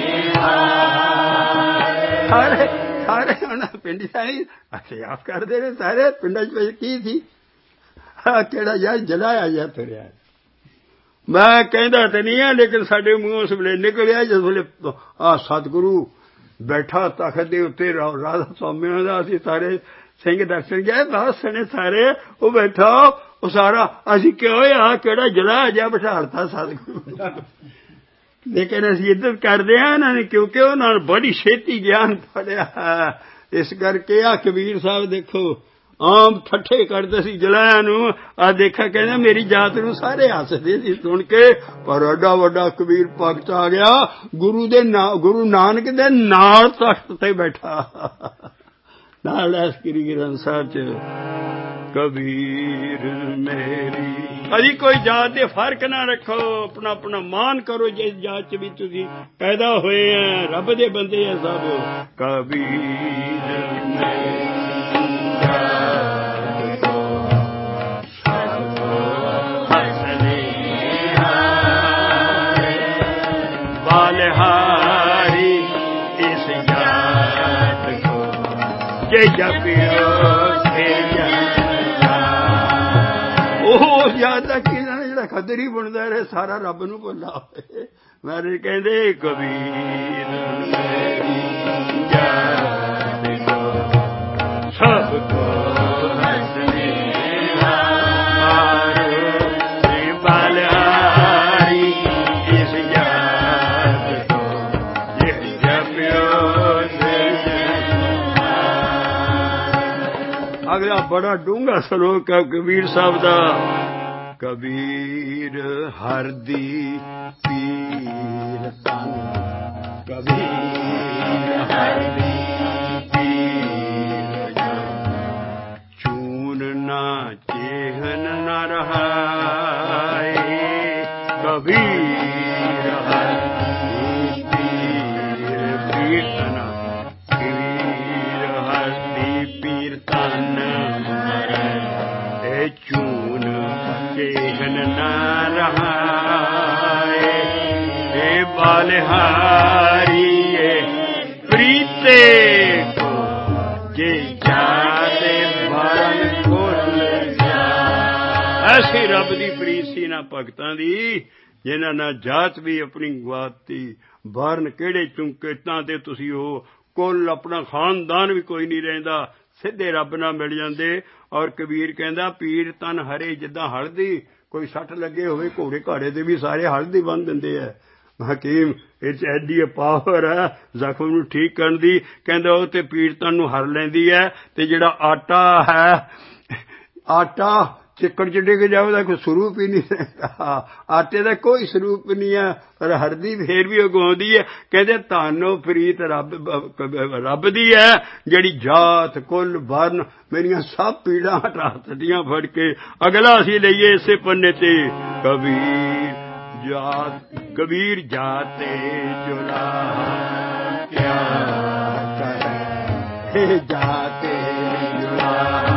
ਸਾਰੇ ਹੁਣ ਪਿੰਡ ਸਾਈ ਅਸੀਂ ਆਪ ਕਰਦੇ ਨੇ ਸਾਰੇ ਪਿੰਡਾਂ 'ਚ ਕੀ ਸੀ ਕਿਹੜਾ ਯਾਰ ਜਲਾਇਆ ਜਾਂ ਤੁਰਿਆ ਮੈਂ ਕਹਿੰਦਾ ਤੇ ਨਹੀਂ ਆ ਲੇਕਿਨ ਸਾਡੇ ਮੂੰਹੋਂ ਉਸ ਵੇਲੇ ਨਿਕਲਿਆ ਜਿਸ ਵੇਲੇ ਆਹ ਸਤਿਗੁਰੂ ਬੈਠਾ ਤਖ਼ਤ ਦੇ ਉੱਤੇ ਰਾਧਾ ਸਵਾਮੀ ਦਾ ਅਸੀਂ ਸਾਰੇ ਸਿੰਘ ਦਰਸ਼ਨ ਗਏ ਬਹੁਤ ਸਣੇ ਸਾਰੇ ਉਹ ਬੈਠਾ ਉਹ ਸਾਰਾ ਅਸੀਂ ਕਿਉਂ ਆ ਕਿਹੜਾ ਜਲਾਇਆ ਜਾਂ ਬਿਠਾਲਤਾ ਸਤਿਗੁਰੂ ਲੇਕਿਨ ਅਸੀਂ ਇੱਜ਼ਤ ਕਰਦੇ ਹਾਂ ਇਹਨਾਂ ਨੇ ਕਿਉਂਕਿ ਉਹਨਾਂ ਨਾਲ ਬੜੀ ਛੇਤੀ ਗਿਆਨ ਪੜਿਆ ਇਸ ਕਰਕੇ ਆ ਕਬੀਰ ਸਾਹਿਬ ਦੇਖੋ ਆਮ ਠੱਠੇ ਕਰਦੇ ਸੀ ਜਲਾਇਆ ਨੂੰ ਆ ਦੇਖਿਆ ਕਹਿੰਦੇ ਮੇਰੀ ਜਾਤ ਨੂੰ ਸਾਰੇ ਹੱਸਦੇ ਸੀ ਸੁਣ ਕੇ ਪਰ ਐਡਾ ਵੱਡਾ ਕਬੀਰ ਭਗਤ ਆ ਗਿਆ ਗੁਰੂ ਨਾਨਕ ਦੇ ਨਾਲ ਤਖਤ ਤੇ ਬੈਠਾ ਨਾਲ ਐਸ ਸ੍ਰੀ ਗ੍ਰੰਥ ਸਾਹਿਬ ਚ ਕਬੀਰ ਮੇਰੀ ਅਜੀ ਕੋਈ ਜਾਤ ਦੇ ਫਰਕ ਨਾ ਰੱਖੋ ਆਪਣਾ ਆਪਣਾ ਮਾਨ ਕਰੋ ਜਿਸ ਜਾਤ ਚ ਵੀ ਤੁਸੀਂ ਪੈਦਾ ਹੋਏ ਆ ਰੱਬ ਦੇ ਬੰਦੇ ਆ ਸਭ ਕਬੀਰ ਮੇਰੀ ਜਾਤ ਕੋ ਸਭ ਹੱਸਨੇ ਬਾਲਹਾਰੀ ਇਸ ਜਾਤ ਕੋ ਜੇ ਜਪਿਓ ਉਹ ਯਾਦ ਦਾ ਕੀ ਜਿਹੜਾ ਖੱਦਰੀ ਬੁਣਦਾ ਰਹੇ ਸਾਰਾ ਰੱਬ ਨੂੰ ਭੁੱਲਾ ਹੋਏ ਮੇਰੇ ਕਹਿੰਦੇ ਕਬੀਰ ਮੇਰੀ ਜਾਤ ਕੋ ਸਭ ਕੋ ਹੱਸਨੇ ਹਾਰੇ ਬਾਲਹਾਰੀ ਇਸ ਜਾਤ ਕੋ ਜੇ ਜਪਿਓ ਅਗਲਾ ਬੜਾ ਡੂੰਘਾ ਸਲੋਕ ਹੈ ਕਬੀਰ ਸਾਹਿਬ ਦਾ ਕਬੀਰ ਹਰ ਦੀ ਪੀਰ ਤਨ ਕਬੀਰ ਹਰ ਦੀ ਪੀਰ ਚੂਨ ਨਾ ਚੇਹਨ ਨਾ ਰਹਾਏ ਕਬੀਰ ਹਰ ਦੀ ਪੀਰ ਪੀਰ ਕਬੀਰ ਹਰ ਦੀ ਪੀਰ ਤਨ ਚੂਨ ਚੇਹਨ ਨਾ ਰਹਾਏ ਇਹ ਬਾਲਹਾਰੀ ਪ੍ਰੀਤੇ ਕੋ ਜੇ ਜਾਦੇ ਭਰਨ ਕੋਲ ਜਾ ਐਸੀ ਰੱਬ ਦੀ ਪ੍ਰੀਤ ਸੀ ਨਾ ਭਗਤਾਂ ਦੀ ਜਿਨ੍ਹਾਂ ਨਾਲ ਜਾਤ ਵੀ ਆਪਣੀ ਗਵਾਤੀ ਭਰਨ ਕਿਹੜੇ ਚੁੰਕੇਤਾਂ ਤੇ ਤੁਸੀਂ ਉਹ ਕੁੱਲ ਆਪਣਾ ਖਾਨਦਾਨ ਵੀ ਕੋਈ ਨਹੀਂ ਰਹਿੰਦਾ ਸਿੱਧੇ ਰੱਬ ਨਾਲ ਮਿਲ ਜਾਂਦੇ ਔਰ ਕਬੀਰ ਕਹਿੰਦਾ ਪੀਰ ਤਨ ਹਰੇ ਜਿੱਦਾਂ ਹਲਦੀ ਕੋਈ ਸੱਟ ਲੱਗੇ ਹੋਵੇ ਘੋੜੇ ਘਾੜੇ ਤੇ ਵੀ ਸਾਰੇ ਹਲਦੀ ਬੰਨ੍ਹ ਦਿੰਦੇ ਹੈ ਹਕੀਮ ਇਹ 'ਚ ਐਡੀ ਪਾਵਰ ਹੈ ਜ਼ਖਮ ਨੂੰ ਠੀਕ ਕਰਨ ਦੀ ਕਹਿੰਦਾ ਉਹ ਤੇ ਪੀਰ ਤਨ ਨੂੰ ਹਰ ਲੈਂਦੀ ਹੈ ਤੇ ਜਿਹੜਾ ਆਟਾ ਹੈ ਆਟਾ ਚਿੱਕੜ ਚ ਡਿੱਗ ਜਾਓ ਉਹਦਾ ਕੋਈ ਸਰੂਪ ਹੀ ਨਹੀਂ ਰਹਿੰਦਾ। ਆਟੇ ਦਾ ਕੋਈ ਸਰੂਪ ਨਹੀਂ ਹੈ, ਪਰ ਹਰਦੀ ਫੇਰ ਵੀ ਉਗਾਉਂਦੀ ਹੈ। ਕਹਿੰਦੇ ਤਾਨੋ ਪ੍ਰੀਤ ਰੱਬ ਦੀ ਹੈ, ਜਿਹੜੀ ਜਾਤ ਕੁੱਲ ਵਰਨ ਮੇਰੀਆਂ ਸਭ ਪੀੜਾਂ ਹਟਾ ਦਿੱਤੀਆਂ ਫੜ ਕੇ। ਅਗਲਾ ਅਸੀਂ ਲਈਏ ਇਸੇ ਪੰਨੇ ਤੇ, ਕਬੀਰ ਜਾਤੇ ਜੁਲਾ ਕਿਆ ਕਰੇ, ਜਾਤੇ ਜੁਲਾ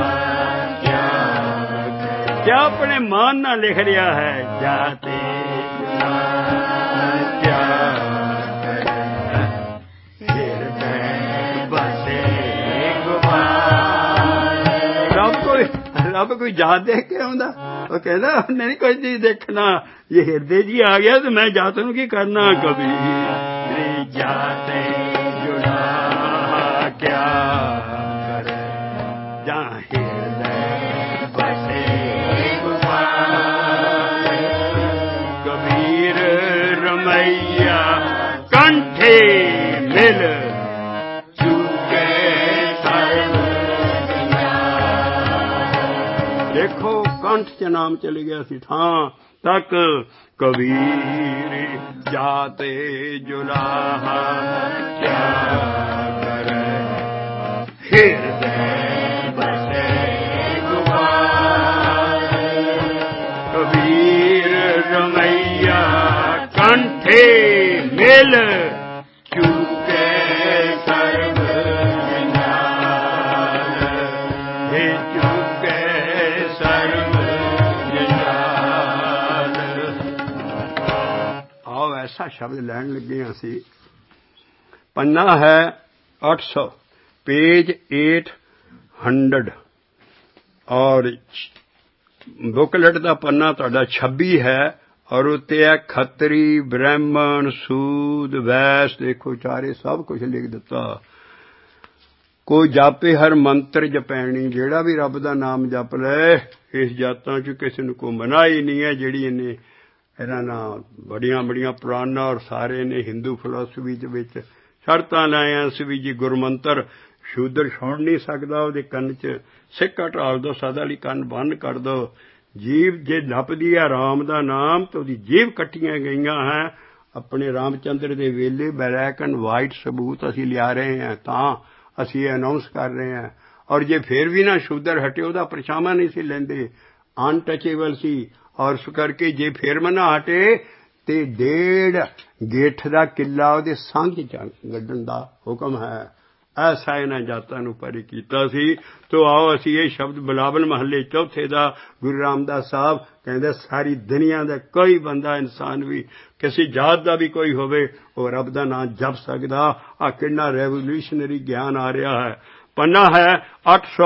क्या अपने मान ना लिख रहा है, जाते क्या बसे रब कोई जात देख के आंदा, वो कहता नहीं कोई चीज देखना, ये हृदय जी आ गया तो मैं जात नूं की करना। कभी जाते जुड़ा क्या करे, जहाँ हृदय बसे रमैया कंठे मिल चुके सर्व। देखो कंठ च नाम चले गया सी थां तक, कबीर जाते जुलाहा क्या करे, हृदय बसे कबीर रमैया कंठे मिल चुके सर्व जंजाल, हे चुके सर्व जंजाल। आओ ऐसा शब्द लैन लगे असी। पन्ना है 800, पेज 800 और बुकलेट का पन्ना तुहाडा 26 है और उत्ते है खत्री ब्राह्मण सूद वैस। देखो चारे सब कुछ लिख दिता। कोई जापे हर मंत्र जपैनी, जेड़ा भी रब दा नाम जप ले, इस जातां च किसी नूं कोई मनाही नहीं है। जिहड़ी इन्हें इन्हां नाल बड़ियां बड़ियां पुराना और सारे ने हिंदू फिलासफी दे विच शर्तां लाइयां सी भी जी गुरमंत्र शूदर सुन नहीं सकदा, ਉਹਦੇ ਕੰਨ 'ਚ ਸਿੱਕਾ ਢਾਲ ਦੋ, ਸਦਾ ਲਈ ਕੰਨ ਬੰਦ ਕਰ ਦੋ। ਜੀਵ ਜੇ ਜਪਦੀ ਹੈ ਰਾਮ ਦਾ ਨਾਮ ਤਾਂ ਉਹਦੀ ਜੀਭ ਕੱਟੀਆਂ ਗਈਆਂ ਹੈ। ਆਪਣੇ ਰਾਮਚੰਦਰ ਦੇ ਵੇਲੇ ਬਲੈਕ ਐਂਡ ਵਾਈਟ ਸਬੂਤ ਅਸੀਂ ਲਿਆ ਰਹੇ ਹਾਂ, ਤਾਂ ਅਸੀਂ ਇਹ ਅਨਾਉਂਸ ਕਰ ਰਹੇ ਹਾਂ। ਔਰ ਜੇ ਫਿਰ ਵੀ ਨਾ ਸ਼ੂਦਰ ਹਟੇ, ਉਹਦਾ ਪਰਛਾਵਾਂ ਨਹੀਂ ਸੀ ਲੈਂਦੇ, ਅਨਟਚੇਬਲ ਸੀ। ਔਰ ਇਸ ਕਰਕੇ ਜੇ ਫਿਰ ਮਨਾ ਹਟੇ ਤੇ 1.5 ਗੇਠ ਦਾ ਕਿੱਲਾ ਉਹਦੇ ਸੰਘ 'ਚ ਗੱਡਣ ਦਾ ਹੁਕਮ ਹੈ। ऐसा इन्हां जातां नूं परे कीता सी। तो आओ असीं ये शब्द बिलावल महल्ले चौथे दा गुरु रामदास साहब कहंदे सारी दुनिया दा कोई बंदा इंसान भी किसी जात दा भी कोई होवे वो रब दा नाम जप सकदा। आ किन्ना रेवोल्यूशनरी ज्ञान आ रहा है। पन्ना है 800।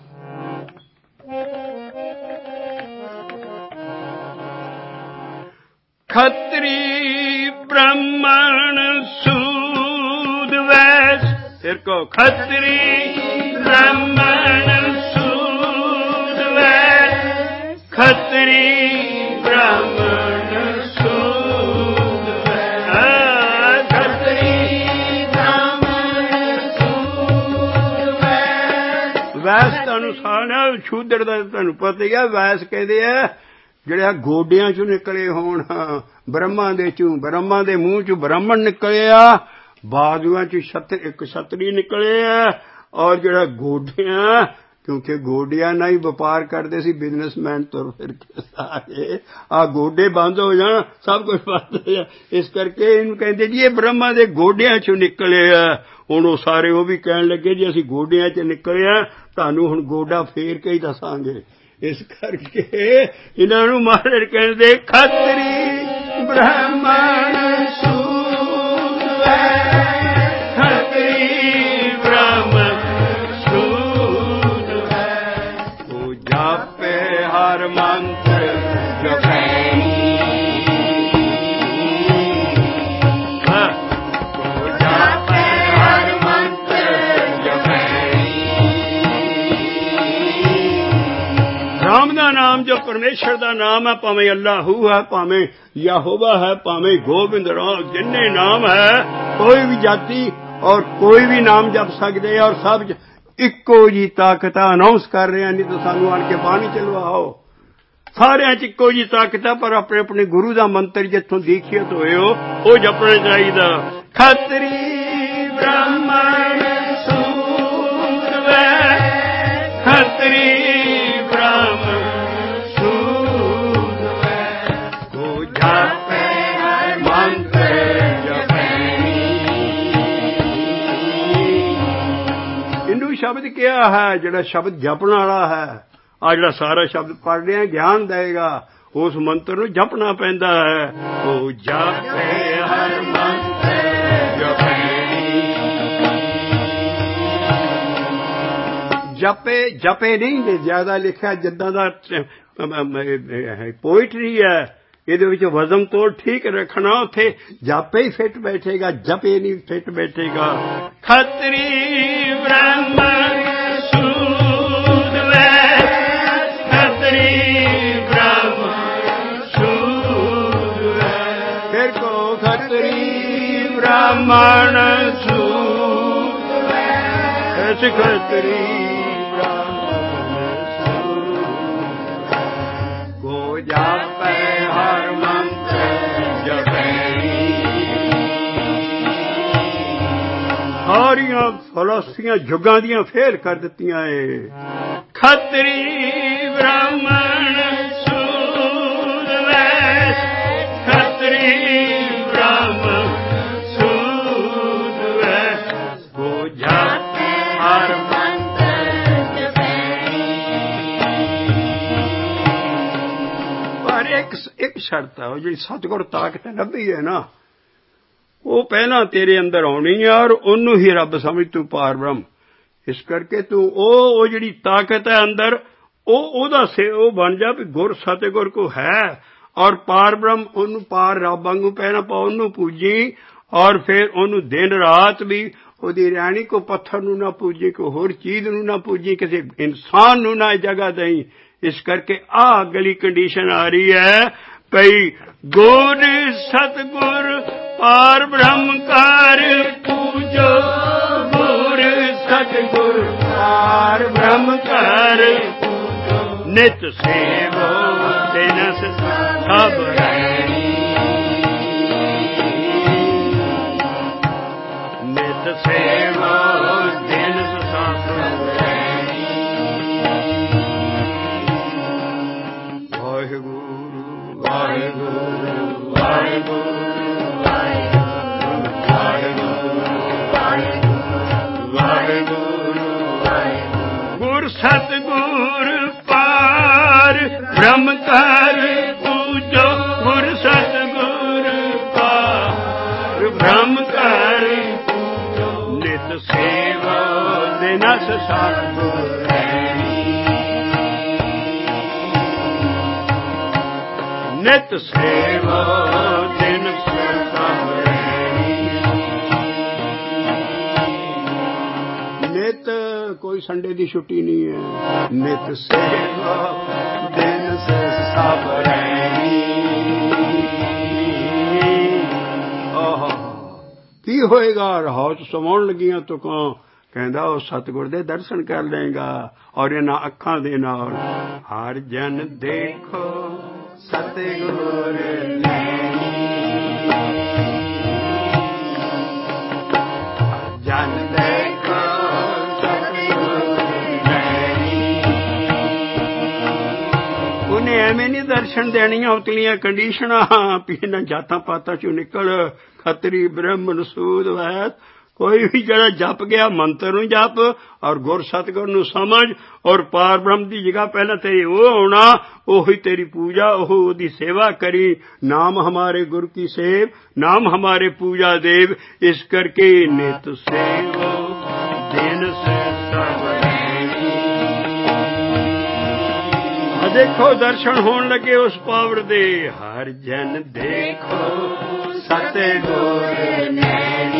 खत्री ब्राह्मण सूद वैश्य, फिर को खत्री ब्राह्मण सूद वैश्य, खत्री ब्राह्मण सूद वैश्य, खत्री ब्राह्मण सूद वैश्य। वैश्य का अनुसार है, शूद्र का तुहानूं पता ही है। वैश्य कहते हैं ਜਿਹੜੇ ਗੋਡਿਆਂ ਚੋਂ ਨਿਕਲੇ ਹੋਣ, ਬ੍ਰਹਮਾ ਦੇ ਚੋਂ, ਬ੍ਰਹਮਾ ਦੇ ਮੂੰਹ ਚੋਂ ਬ੍ਰਾਹਮਣ ਨਿਕਲੇ ਆ, ਬਾਜੂਆਂ ਚ ਇੱਕ ਛਤਰੀ ਨਿਕਲੇ ਆ। ਔਰ ਜਿਹੜਾ ਗੋਡਿਆਂ, ਕਿਉਂਕਿ ਗੋਡਿਆਂ ਨਾਲ ਹੀ ਵਪਾਰ ਕਰਦੇ ਸੀ ਬਿਜ਼ਨਸਮੈਨ ਤੁਰ ਫਿਰ ਕੇ ਸਾਰੇ, ਆ ਗੋਡੇ ਬੰਦ ਹੋ ਜਾਣ ਸਭ ਕੁਝ ਬੰਦ ਹੋ ਜਾ। ਇਸ ਕਰਕੇ ਇਹਨੂੰ ਕਹਿੰਦੇ ਜੀ ਇਹ ਬ੍ਰਹਮਾ ਦੇ ਗੋਡਿਆਂ ਚੋਂ ਨਿਕਲੇ ਆ। ਹੁਣ ਉਹ ਸਾਰੇ ਉਹ ਵੀ ਕਹਿਣ ਲੱਗੇ ਜੀ ਅਸੀਂ ਗੋਡਿਆਂ ਚ ਨਿਕਲੇ ਆ, ਤੁਹਾਨੂੰ ਹੁਣ ਗੋਡਾ ਫੇਰ ਕੇ ਹੀ ਦੱਸਾਂਗੇ। ਇਸ ਕਰਕੇ ਇਹਨਾਂ ਨੂੰ ਮਹਾਰਾਜ ਕਹਿੰਦੇ ਖੱਤਰੀ ਬ੍ਰਾਹਮਣ ਸੂਦ ਵੈश्य, ਖੱਤਰੀ ਬ੍ਰਾਹਮਣ ਸੂਦ ਵੈश्य। ਉਹ ਜਾਪੇ ਹਰ ਮੰਤਰ ਜਪੈਨੀ, ਉਹ ਜਾਪੇ ਹਰ ਮੰਤਰ ਜਪੈਨੀ। राम का नाम जो परमेश्वर का नाम है, भावें अल्लाहू है, भावें याहोवा है, भावें गोबिंद राम, जिन्ने नाम है कोई भी जाति और कोई भी नाम जप सकते हैं। और सब इक्को जी ताकत अनाउंस कर रहे हैं। नहीं तो सानू आन के पानी चलवाओ, ਸਾਰਿਆਂ 'ਚ ਇੱਕੋ ਜਿਹੀ ਤਾਕਤ ਹੈ, ਪਰ ਆਪਣੇ ਆਪਣੇ ਗੁਰੂ ਦਾ ਮੰਤਰ ਜਿੱਥੋਂ ਦੀਖਿਅਤ ਹੋਏ ਹੋ ਉਹ ਜਪਣਾ ਚਾਹੀਦਾ। ਖੱਤਰੀ ਬ੍ਰਾਹਮਣ ਸੂਦ ਵੈ, ਖੱਤਰੀ ਬ੍ਰਾਹਮਣ ਸੂਦ ਵੈ, ਕੋ ਜਾਪੈ ਮੰਤਰ ਜਪੈਣੀ। ਇਹਨੂੰ ਸ਼ਬਦ ਕਿਹਾ ਹੈ, ਜਿਹੜਾ ਸ਼ਬਦ ਜਪਣ ਵਾਲਾ ਹੈ। ਆ ਜਿਹੜਾ ਸਾਰਾ ਸ਼ਬਦ ਪੜ੍ਹ ਰਿਹਾ ਗਿਆਨ ਦੇਗਾ, ਉਸ ਮੰਤਰ ਨੂੰ ਜਪਣਾ ਪੈਂਦਾ ਹੈ। ਉਹ ਜਾਪੇ ਹਰ ਮੰਤਰ ਜਪੈਣੀ। ਜਪੇ ਨਹੀਂ ਜੇ ਜ਼ਿਆਦਾ ਲਿਖਿਆ, ਜਿੱਦਾਂ ਦਾ ਪੋਇਟਰੀ ਹੈ, ਇਹਦੇ ਵਿੱਚ ਵਜ਼ਨ ਤੋੜ ਠੀਕ ਰੱਖਣਾ, ਉੱਥੇ ਜਾਪੇ ਹੀ ਫਿੱਟ ਬੈਠੇਗਾ, ਜਪੇ ਨਹੀਂ ਫਿੱਟ ਬੈਠੇਗਾ। ਖੱਤਰੀ ਬ੍ਰਾਹਮਣ ਸੂਦ ਵੈ, ਖੱਤਰੀ ਬ੍ਰਾਹਮਣ ਸੂਦ ਵੈ, ਫਿਰ ਕੋ ਖੱਤਰੀ ਬ੍ਰਾਹਮਣ ਸੂਦ ਵੈ, ਐਸ ਖੱਤਰੀ ਬ੍ਰਾਹਮਣ ਸੂਦ ਵੈ, ਕੋ ਜਾਪੈ ਹਰ ਮੰਤਰ ਜਪੈਣੀ। ਸਾਰੀਆਂ ਫਲਸਫੀਆਂ ਜੁਗਾਂ ਦੀਆਂ ਫੇਲ ਕਰ ਦਿੱਤੀਆਂ ਏ। ਖੱਤਰੀ ਬ੍ਰਾਹਮਣ ਸੂਦ ਵੈ, ਖੱਤਰੀ ਬ੍ਰਾਹਮਣ ਸੂਦ ਵੈ, ਕੋ ਜਾਪੈ ਹਰ ਮੰਤਰ ਜਪੈਣੀ। ਪਰ ਇੱਕ ਸ਼ਰਤ ਹੈ, ਉਹ ਜਿਹੜੀ ਸਤਿਗੁਰ ਤਾਕਤ ਲੱਭੀ ਹੈ ਨਾ, ਉਹ ਪਹਿਲਾਂ ਤੇਰੇ ਅੰਦਰ ਆਉਣੀ ਹੈ, ਔਰ ਉਹਨੂੰ ਹੀ ਰੱਬ ਸਮਝ ਤੂੰ ਪਾਰ ਬ੍ਰਹਮ। ਇਸ ਕਰਕੇ ਤੂੰ ਉਹ ਜਿਹੜੀ ਤਾਕਤ ਹੈ ਅੰਦਰ, ਉਹਦਾ ਉਹ ਬਣ ਜਾ ਵੀ ਗੁਰ ਸਤਿਗੁਰ ਕੋ ਹੈ, ਔਰ ਪਾਰ ਬ੍ਰਹਮ ਉਹਨੂੰ ਪਾਰ ਰੱਬ ਵਾਂਗੂ ਪਹਿਲਾਂ ਪਾ ਉਹਨੂੰ ਪੂਜੀ, ਔਰ ਫਿਰ ਉਹਨੂੰ ਦਿਨ ਰਾਤ ਵੀ ਉਹਦੀ ਰਹਿਣੀ। ਕੋ ਪੱਥਰ ਨੂੰ ਨਾ ਪੂਜੀ, ਕੋਈ ਹੋਰ ਚੀਜ਼ ਨੂੰ ਨਾ ਪੂਜੀ, ਕਿਸੇ ਇਨਸਾਨ ਨੂੰ ਨਾ ਜਗ੍ਹਾ ਦੇਈ। ਇਸ ਕਰਕੇ ਆਹ ਅਗਲੀ ਕੰਡੀਸ਼ਨ ਆ ਰਹੀ ਹੈ ਭਈ ਗੁਰ ਸਤਿਗੁਰ ਪਾਰ ਬ੍ਰਹਮ ਕਰ ਪੂਜੋ, ਗੁਰ ਸਤਿਗੁਰ ਪਾਰ ਬ੍ਰਹਮ ਕਰ ਪੂਜੋ, ਨਿਤ ਸੇਵੋ ਦਿਨਸ ਸਭ ਰਹਿਣੀ, ਨਿਤ ਸੇਵੋ ਦਿਨਸ ਸਭ ਰਹਿਣੀ। ਵਾਹਿਗੁਰੂ ਵਾਹਿਗੁਰੂ ਵਾਹਿਗੁਰੂ ਸਤਿਗੁਰ ਪਾਰ ਬ੍ਰਹਮ ਕਰ ਪੂਜੋ, ਗੁਰ ਸਤਿਗੁਰ ਪਾਰ ਬ੍ਰਹਮ ਕਰ ਪੂਜੋ, ਨਿਤ ਸੇਵਾ ਦਿਨਸ ਸਤਿਗੁਰ ਰਹਿਣੀ, ਨਿਤ ਸੇਵਾ ਦਿਨਸ ਸਭ ਰਹਿਣੀ। ਨਿਤ ਕੋਈ ਸੰਡੇ ਦੀ ਛੁੱਟੀ ਨਹੀਂ ਹੈ, ਨਿਤ ਸੇਵਾ ਦਿਨ ਸਭ ਰਹਿਣੀ। ਆਹ ਕੀ ਹੋਏਗਾ? ਰਾਹ ਚ ਸਮਾਉਣ ਲੱਗੀਆਂ ਤੁਕਾਂ, ਕਹਿੰਦਾ ਉਹ ਸਤਿਗੁਰ ਦੇ ਦਰਸ਼ਨ ਕਰ ਲਏਗਾ, ਔਰ ਇਹਨਾਂ ਅੱਖਾਂ ਦੇ ਨਾਲ। ਹਰ ਜਨ ਦੇਖੋ ਸਤਿਗੁਰ ਨੈਣੀ, ਜਨ ਦੇਖੋ ਐਵੇਂ ਨਹੀਂ ਦਰਸ਼ਨ ਦੇਣੀਆਂ ਉਤਲੀਆਂ ਕੰਡੀਸ਼ਨਾਂ ਵੀ ਇਹਨਾਂ ਜਾਤਾਂ ਪਾਤਾਂ ਚੋਂ ਨਿਕਲ। ਖੱਤਰੀ ਬ੍ਰਾਹਮਣ ਸੂਦ ਵੈਦ, ਕੋਈ ਵੀ ਜਿਹੜਾ ਜਪ ਗਿਆ ਮੰਤਰ ਨੂੰ ਜਪ, ਔਰ ਗੁਰ ਸਤਿਗੁਰ ਨੂੰ ਸਮਝ, ਔਰ ਪਾਰ ਬ੍ਰਹਮ ਦੀ ਜਗ੍ਹਾ ਪਹਿਲਾਂ ਤੇਰੀ ਉਹ ਆਉਣਾ, ਉਹੀ ਤੇਰੀ ਪੂਜਾ, ਉਹਦੀ ਸੇਵਾ ਕਰੀ। ਨਾਮ ਹਮਾਰੇ ਗੁਰ ਕੀ ਸੇਵ, ਨਾਮ ਹਮਾਰੇ ਪੂਜਾ ਦੇਵ। ਇਸ ਕਰਕੇ ਨਿਤ ਸੇਵੋ ਦਿਨ ਸੇ ਸਭ ਦੇਖੋ ਦਰਸ਼ਨ ਹੋਣ ਲੱਗੇ ਉਸ ਪਾਵਰ ਦੇ। ਹਰ ਜਨ ਦੇਖੋ ਸਤਿਗੁਰ ਨੈਣੀ।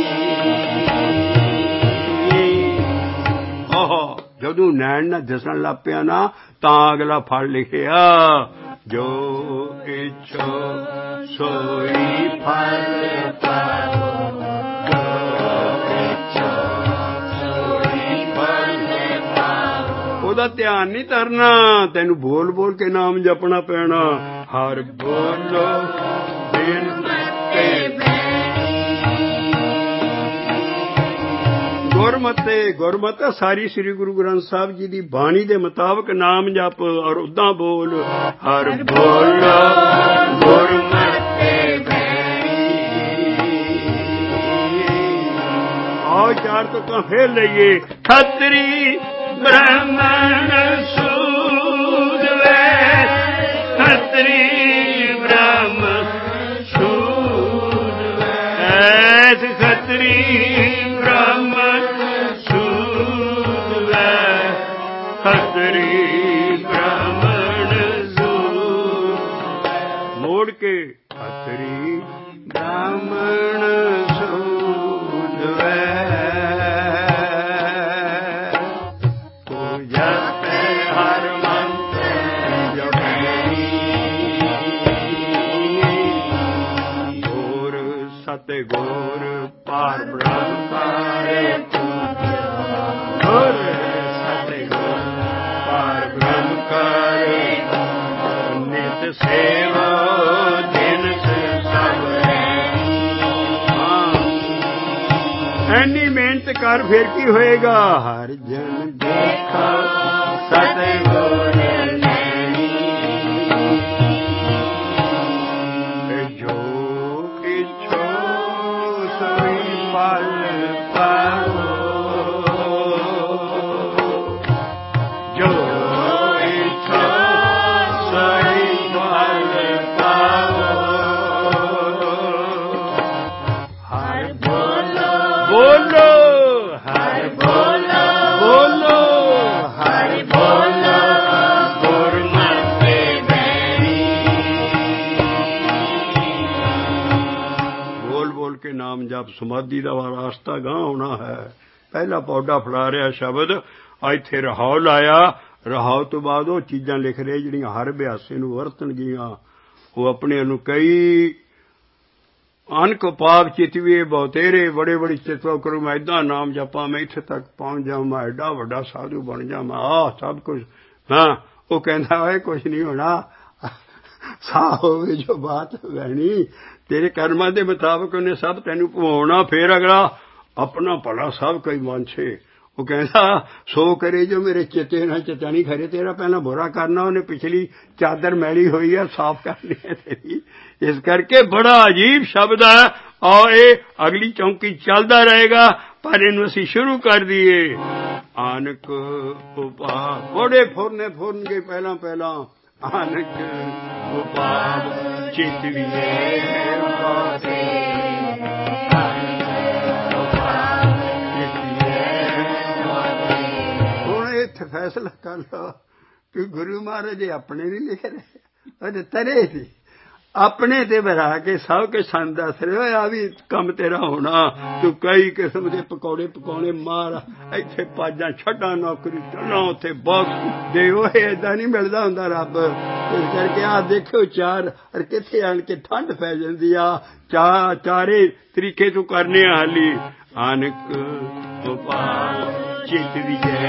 ਆਹ ਜਦੋਂ ਨੈਣ ਨਾ ਦਿਸਣ ਲੱਗ ਪਿਆ ਨਾ, ਤਾਂ ਅਗਲਾ ਫਲ ਲਿਖਿਆ, ਜੋ ਇੱਛੋ ਸੋਈ ਫਲ ਪਾਵੋ, ਜੋ ਇੱਛੋ ਸੋਈ ਫਲ ਪਾਵੋ। ਉਹਦਾ ਦਾ ਧਿਆਨ ਨਹੀਂ ਧਰਨਾ ਤੈਨੂੰ ਬੋਲ ਬੋਲ ਕੇ ਨਾਮ ਜਪਣਾ ਪੈਣਾ ਹਰ ਬੋਲੋ ਬਿਨ ਗੁਰਮਤਿ ਸਾਰੀ ਸ੍ਰੀ ਗੁਰੂ ਗ੍ਰੰਥ ਸਾਹਿਬ ਜੀ ਦੀ ਬਾਣੀ ਦੇ ਮੁਤਾਬਕ ਨਾਮ ਜਪ ਔਰ ਉਦਾਂ ਬੋਲ ਹਰ ਬੋਲੋ ਗੁਰਮਤਿ ਆਓ ਚਾਰ ਤੁਕਾਂ ਫੇਰ ਲਈਏ ਖੱਤਰੀ ਬ੍ਰਾਹਮਣ ਸੂਦ ਵੇ ਖੱਤਰੀ ਬ੍ਰਾਹਮਣ ਸੂਦ ਵੇ ਐਸ ਖੱਤਰੀ ਖੱਤਰੀ ਬ੍ਰਾਹਮਣ ਸੂਦ ਮੋੜ ਕੇ ਖੱਤਰੀ ਬ੍ਰਾਹਮਣ ਸੂਦ ਵੇ ਤੂੰ ਜਪੇ ਹਰ ਮੰਤਰ ਜਪੇ ਗੁਰ ਸਤਿ ਗੁਰ ਪਾਰ ਬ੍ਰਹਮ ਪਾਰੇ ਗੁਰ ਨਿਤ ਸੇਵਾ ਦਿਨ ਸਭ ਐਨੀ ਮਿਹਨਤ ਕਰ ਫਿਰ ਕੀ ਹੋਏਗਾ ਹਰ ਜਨ ਦੇਖਾ ਸਤਿਗੁਰ ਜੋ ਇਛੋ ਸੋਈ ਫਲ ਪਾਓ ਜੋ ਨਾਮ ਜਪ ਸਮਾਧੀ ਦਾ ਰਾਸਤਾ ਗਾਂਹ ਹੋਣਾ ਹੈ ਪਹਿਲਾ ਪੌਡਾ ਫੜਾ ਰਿਹਾ ਸ਼ਬਦ ਇੱਥੇ ਰਹਾਉ ਲਾਇਆ ਰਹਾਉ ਤੋਂ ਬਾਅਦ ਉਹ ਚੀਜ਼ਾਂ ਲਿਖ ਰਹੇ ਜਿਹੜੀਆਂ ਹਰ ਅਭਿਆਸੀ ਨੂੰ ਵਰਤਣਗੀਆਂ ਉਹ ਆਪਣੇ ਨੂੰ ਕਈ ਅਨਕ ਪਾਪ ਚਿਤਵੀਏ ਬਹੁਤੇਰੇ ਬੜੇ ਬੜੀ ਚਿਤਵਾ ਕਰੂ ਮੈਂ ਏਦਾਂ ਨਾਮ ਜਪਾਂ ਮੈਂ ਇੱਥੇ ਤੱਕ ਪਹੁੰਚ ਜਾਵਾਂ ਮੈਂ ਐਡਾ ਵੱਡਾ ਸਾਧੂ ਬਣ ਜਾਵਾਂ ਆਹ ਸਭ ਕੁਝ ਹਾਂ ਉਹ ਕਹਿੰਦਾ ਓਏ ਕੁਛ ਨਹੀਂ ਹੋਣਾ ਸਾਹ ਹੋਵੇ ਜੋ ਬਾਤ ਬਹਿਣੀ ਤੇਰੇ ਕਰਮਾਂ ਦੇ ਮੁਤਾਬਕ ਉਹਨੇ ਸਭ ਤੈਨੂੰ ਭਵਾਉਣਾ ਫੇਰ ਅਗਲਾ ਆਪਣਾ ਭਲਾ ਸਭ ਕੋਈ ਮੰਨਛੇ ਉਹ ਕਹਿੰਦਾ ਸੋ ਕਰੇ ਜੋ ਮੇਰੇ ਚਿੱਤੇ ਨਾਲ ਚਿੱਤਾ ਨਹੀਂ ਖਰੇ ਤੇਰਾ ਪਹਿਲਾਂ ਬੁਰਾ ਕਰਨਾ ਉਹਨੇ ਪਿਛਲੀ ਚਾਦਰ ਮੈਲੀ ਹੋਈ ਹੈ ਸਾਫ਼ ਕਰਨੀ ਹੈ ਤੇਰੀ ਇਸ ਕਰਕੇ ਬੜਾ ਅਜੀਬ ਸ਼ਬਦ ਹੈ ਔਰ ਇਹ ਅਗਲੀ ਚੌਂਕੀ ਚੱਲਦਾ ਰਹੇਗਾ ਪਰ ਇਹਨੂੰ ਅਸੀਂ ਸ਼ੁਰੂ ਕਰ ਦਈਏ ਆਨਕ ਉਪਾ ਬੜੇ ਫੁਰਨਗੇ ਪਹਿਲਾਂ ਆਨਕ ਉਪਾਵ ਚਿਤਵੀਏ ਬਾਤੇ ਹੁਣ ਇੱਥੇ ਫੈਸਲਾ ਕਰ ਲਓ ਕਿ ਗੁਰੂ ਮਹਾਰਾਜ ਆਪਣੇ ਨਹੀਂ ਲਿਖ ਰਹੇ ਉਹਦੇ ਤਰੇ ਸੀ ਆਪਣੇ ਤੇ ਬਰਾ ਕੇ ਸਭ ਕੁਝ ਸਾਨੂੰ ਦੱਸ ਰਹੇ ਆ ਵੀ ਕੰਮ ਤੇਰਾ ਹੋਣਾ ਤੂੰ ਕਈ ਕਿਸਮ ਦੇ ਪਕੌੜੇ ਪਕਾਉਣੇ ਮਾਰ ਇੱਥੇ ਪਾਜਾਂ ਛੱਡਾਂ ਨੌਕਰੀ ਚੱਲਾਂ ਉੱਥੇ ਬਾਕਸ ਦੇ ਉਹ ਏਦਾਂ ਨਹੀਂ ਮਿਲਦਾ ਹੁੰਦਾ ਰੱਬ ਇਸ ਕਰਕੇ ਆ ਦੇਖਿਓ ਚਾਰ ਅਰ ਕਿੱਥੇ ਆਣ ਕੇ ਠੰਡ ਪੈ ਜਾਂਦੀ ਆ ਚਾਰੇ ਤਰੀਕੇ ਤੋਂ ਕਰਨੇ ਆ ਹਾਲੀ ਆਨਕ ਉਪਾਲ ਚਿੱਤ ਦੀ ਜੈ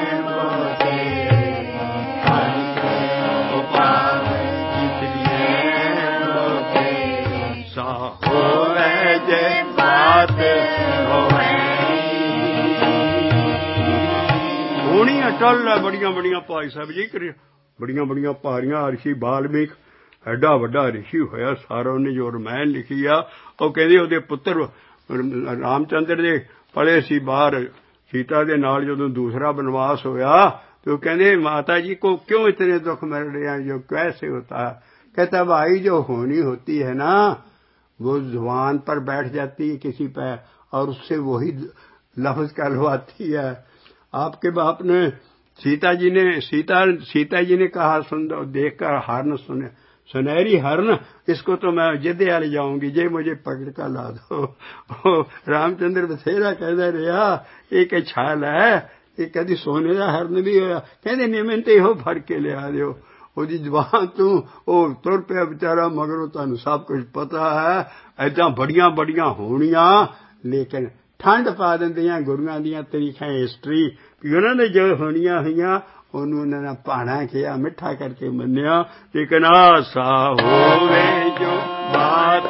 ਹੋਣੀ ਅਟਲ ਹੈ ਬੜੀਆਂ ਭਾਈ ਸਾਹਿਬ ਜੀ ਕਰੇ ਬੜੀਆਂ ਭਾਰੀਆਂ ਰਿਸ਼ੀ ਬਾਲਮੀਕ ਐਡਾ ਵੱਡਾ ਰਿਸ਼ੀ ਹੋਇਆ ਸਾਰਾ ਉਹਨੇ ਜੋ ਰਮਾਇਣ ਲਿਖੀ ਆ ਉਹ ਕਹਿੰਦੇ ਉਹਦੇ ਪੁੱਤਰ ਰਾਮਚੰਦਰ ਦੇ ਪਲੇ ਸੀ ਬਾਹਰ ਸੀਤਾ ਦੇ ਨਾਲ ਜਦੋਂ ਦੂਸਰਾ ਬਨਵਾਸ ਹੋਇਆ तो कहते माता जी को क्यों इतने दुख मिल रहे हैं जो कैसे होता है कहता भाई जो होनी होती है ना वो जुबान पर बैठ जाती है किसी पर और उससे वही लफ्ज कहलवाती है आपके बाप ने सीता जी ने कहा सुन दो देखकर हरण सुनहरी हरण इसको तो मैं अयोध्या ले जाऊंगी जे मुझे पकड़ कर ला दो रामचंद्र बथेरा कहता रहा एक छाल है ਇਹ ਕਦੀ ਸੋਨੇ ਦਾ ਹਰਨ ਵੀ ਹੋਇਆ ਕਹਿੰਦੇ ਨਿਮਨ ਤੇ ਇਹੋ ਫੜ ਕੇ ਲਿਆ ਦਿਓ ਉਹਦੀ ਜ਼ਬਾਨ ਤੋਂ ਉਹ ਤੁਰ ਪਿਆ ਵਿਚਾਰਾ ਮਗਰੋਂ ਤੁਹਾਨੂੰ ਸਭ ਕੁਝ ਪਤਾ ਹੈ ਏਦਾਂ ਬੜੀਆਂ ਹੋਣੀਆਂ ਲੇਕਿਨ ਠੰਡ ਪਾ ਦਿੰਦੀਆਂ ਗੁਰੂਆਂ ਦੀਆਂ ਤਰੀਕਾਂ ਹਿਸਟਰੀ ਵੀ ਉਹਨਾਂ ਨੇ ਜੋ ਹੋਣੀਆਂ ਹੋਈਆਂ ਉਹਨੂੰ ਉਹਨਾਂ ਨੇ ਭਾਣਾ ਕਿਹਾ, ਮਿੱਠਾ ਕਰਕੇ ਮੰਨਿਆ। ਲੇਕਿਨ ਆਸਾ ਹੋਵੇ ਜੋ ਬਾਤ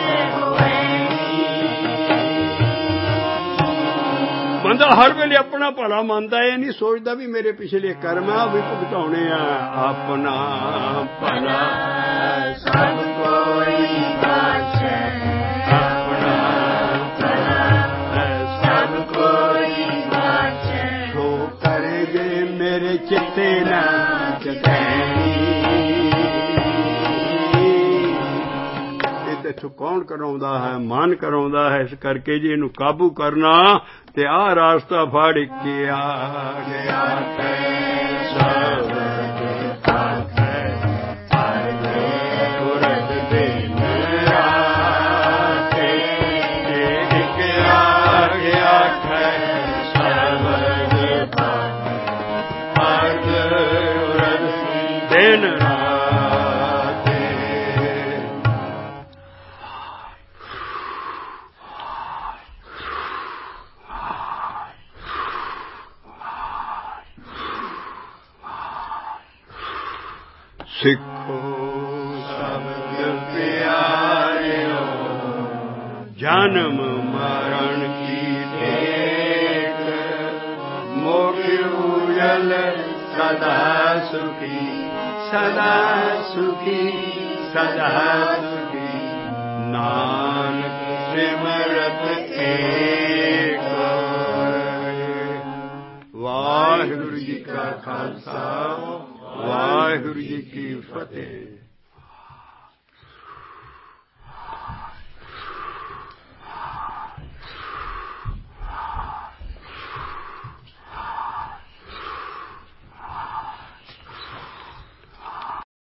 ਬੰਦਾ ਹਰ ਵੇਲੇ ਆਪਣਾ ਭਲਾ ਮੰਨਦਾ, ਇਹ ਨਹੀਂ ਸੋਚਦਾ ਵੀ ਮੇਰੇ ਪਿਛਲੇ ਕਰਮ ਆ ਵੀ ਭੁਗਤਾਉਣੇ ਆ। ਆਪਣਾ ਭਲਾ ਸਭ ਕੋਈ ਬਾਛੈ, ਆਪਣਾ ਭਲਾ ਸਭ ਕੋਈ ਬਾਛੈ। ਸੋ ਕਰੇ ਜੇ ਮੇਰੇ ਚਿੱਤੇ ਨਾ ਚਤੈਣੀ। ਇੱਥੋਂ ਕੌਣ ਕਰਾਉਂਦਾ ਹੈ? ਮਨ ਕਰਾਉਂਦਾ ਹੈ। ਇਸ ਕਰਕੇ ਜੀ ਇਹਨੂੰ ਕਾਬੂ ਕਰਨਾ ਤੇ ਆਹ ਰਾਸਤਾ ਫੜ ਕੇ ਆ ਗਿਆ ਸਬਦ ਆਖੈ ਤੁਰਤ ਦਿਨ ਰਾਤੇ। ਇੱਕ ਆ ਗਿਆ ਸਬਦ ਤੁਰਤ ਦਿਨ ਰਾਤੇ। ਸਿੱਖੋ ਸ਼ਬਦ ਪਿਆਰਿਓ, ਜਨਮ ਮਰਨ ਕੀ ਟੇਕ। ਮੋਖ ਉਜਲ ਸਦਾ ਸੁਖੀ, ਸਦਾ ਸੁਖੀ, ਸਦਾ ਸੁਖੀ। ਨਾਨਕ ਸਿਮਰਤ ਏਕ। ਵਾਹਿਗੁਰੂ ਜੀ ਕਾ ਖਾਲਸਾ, ਵਾਹਿਗੁਰੂ ਜੀ ਕੀ ਫਤਿਹ।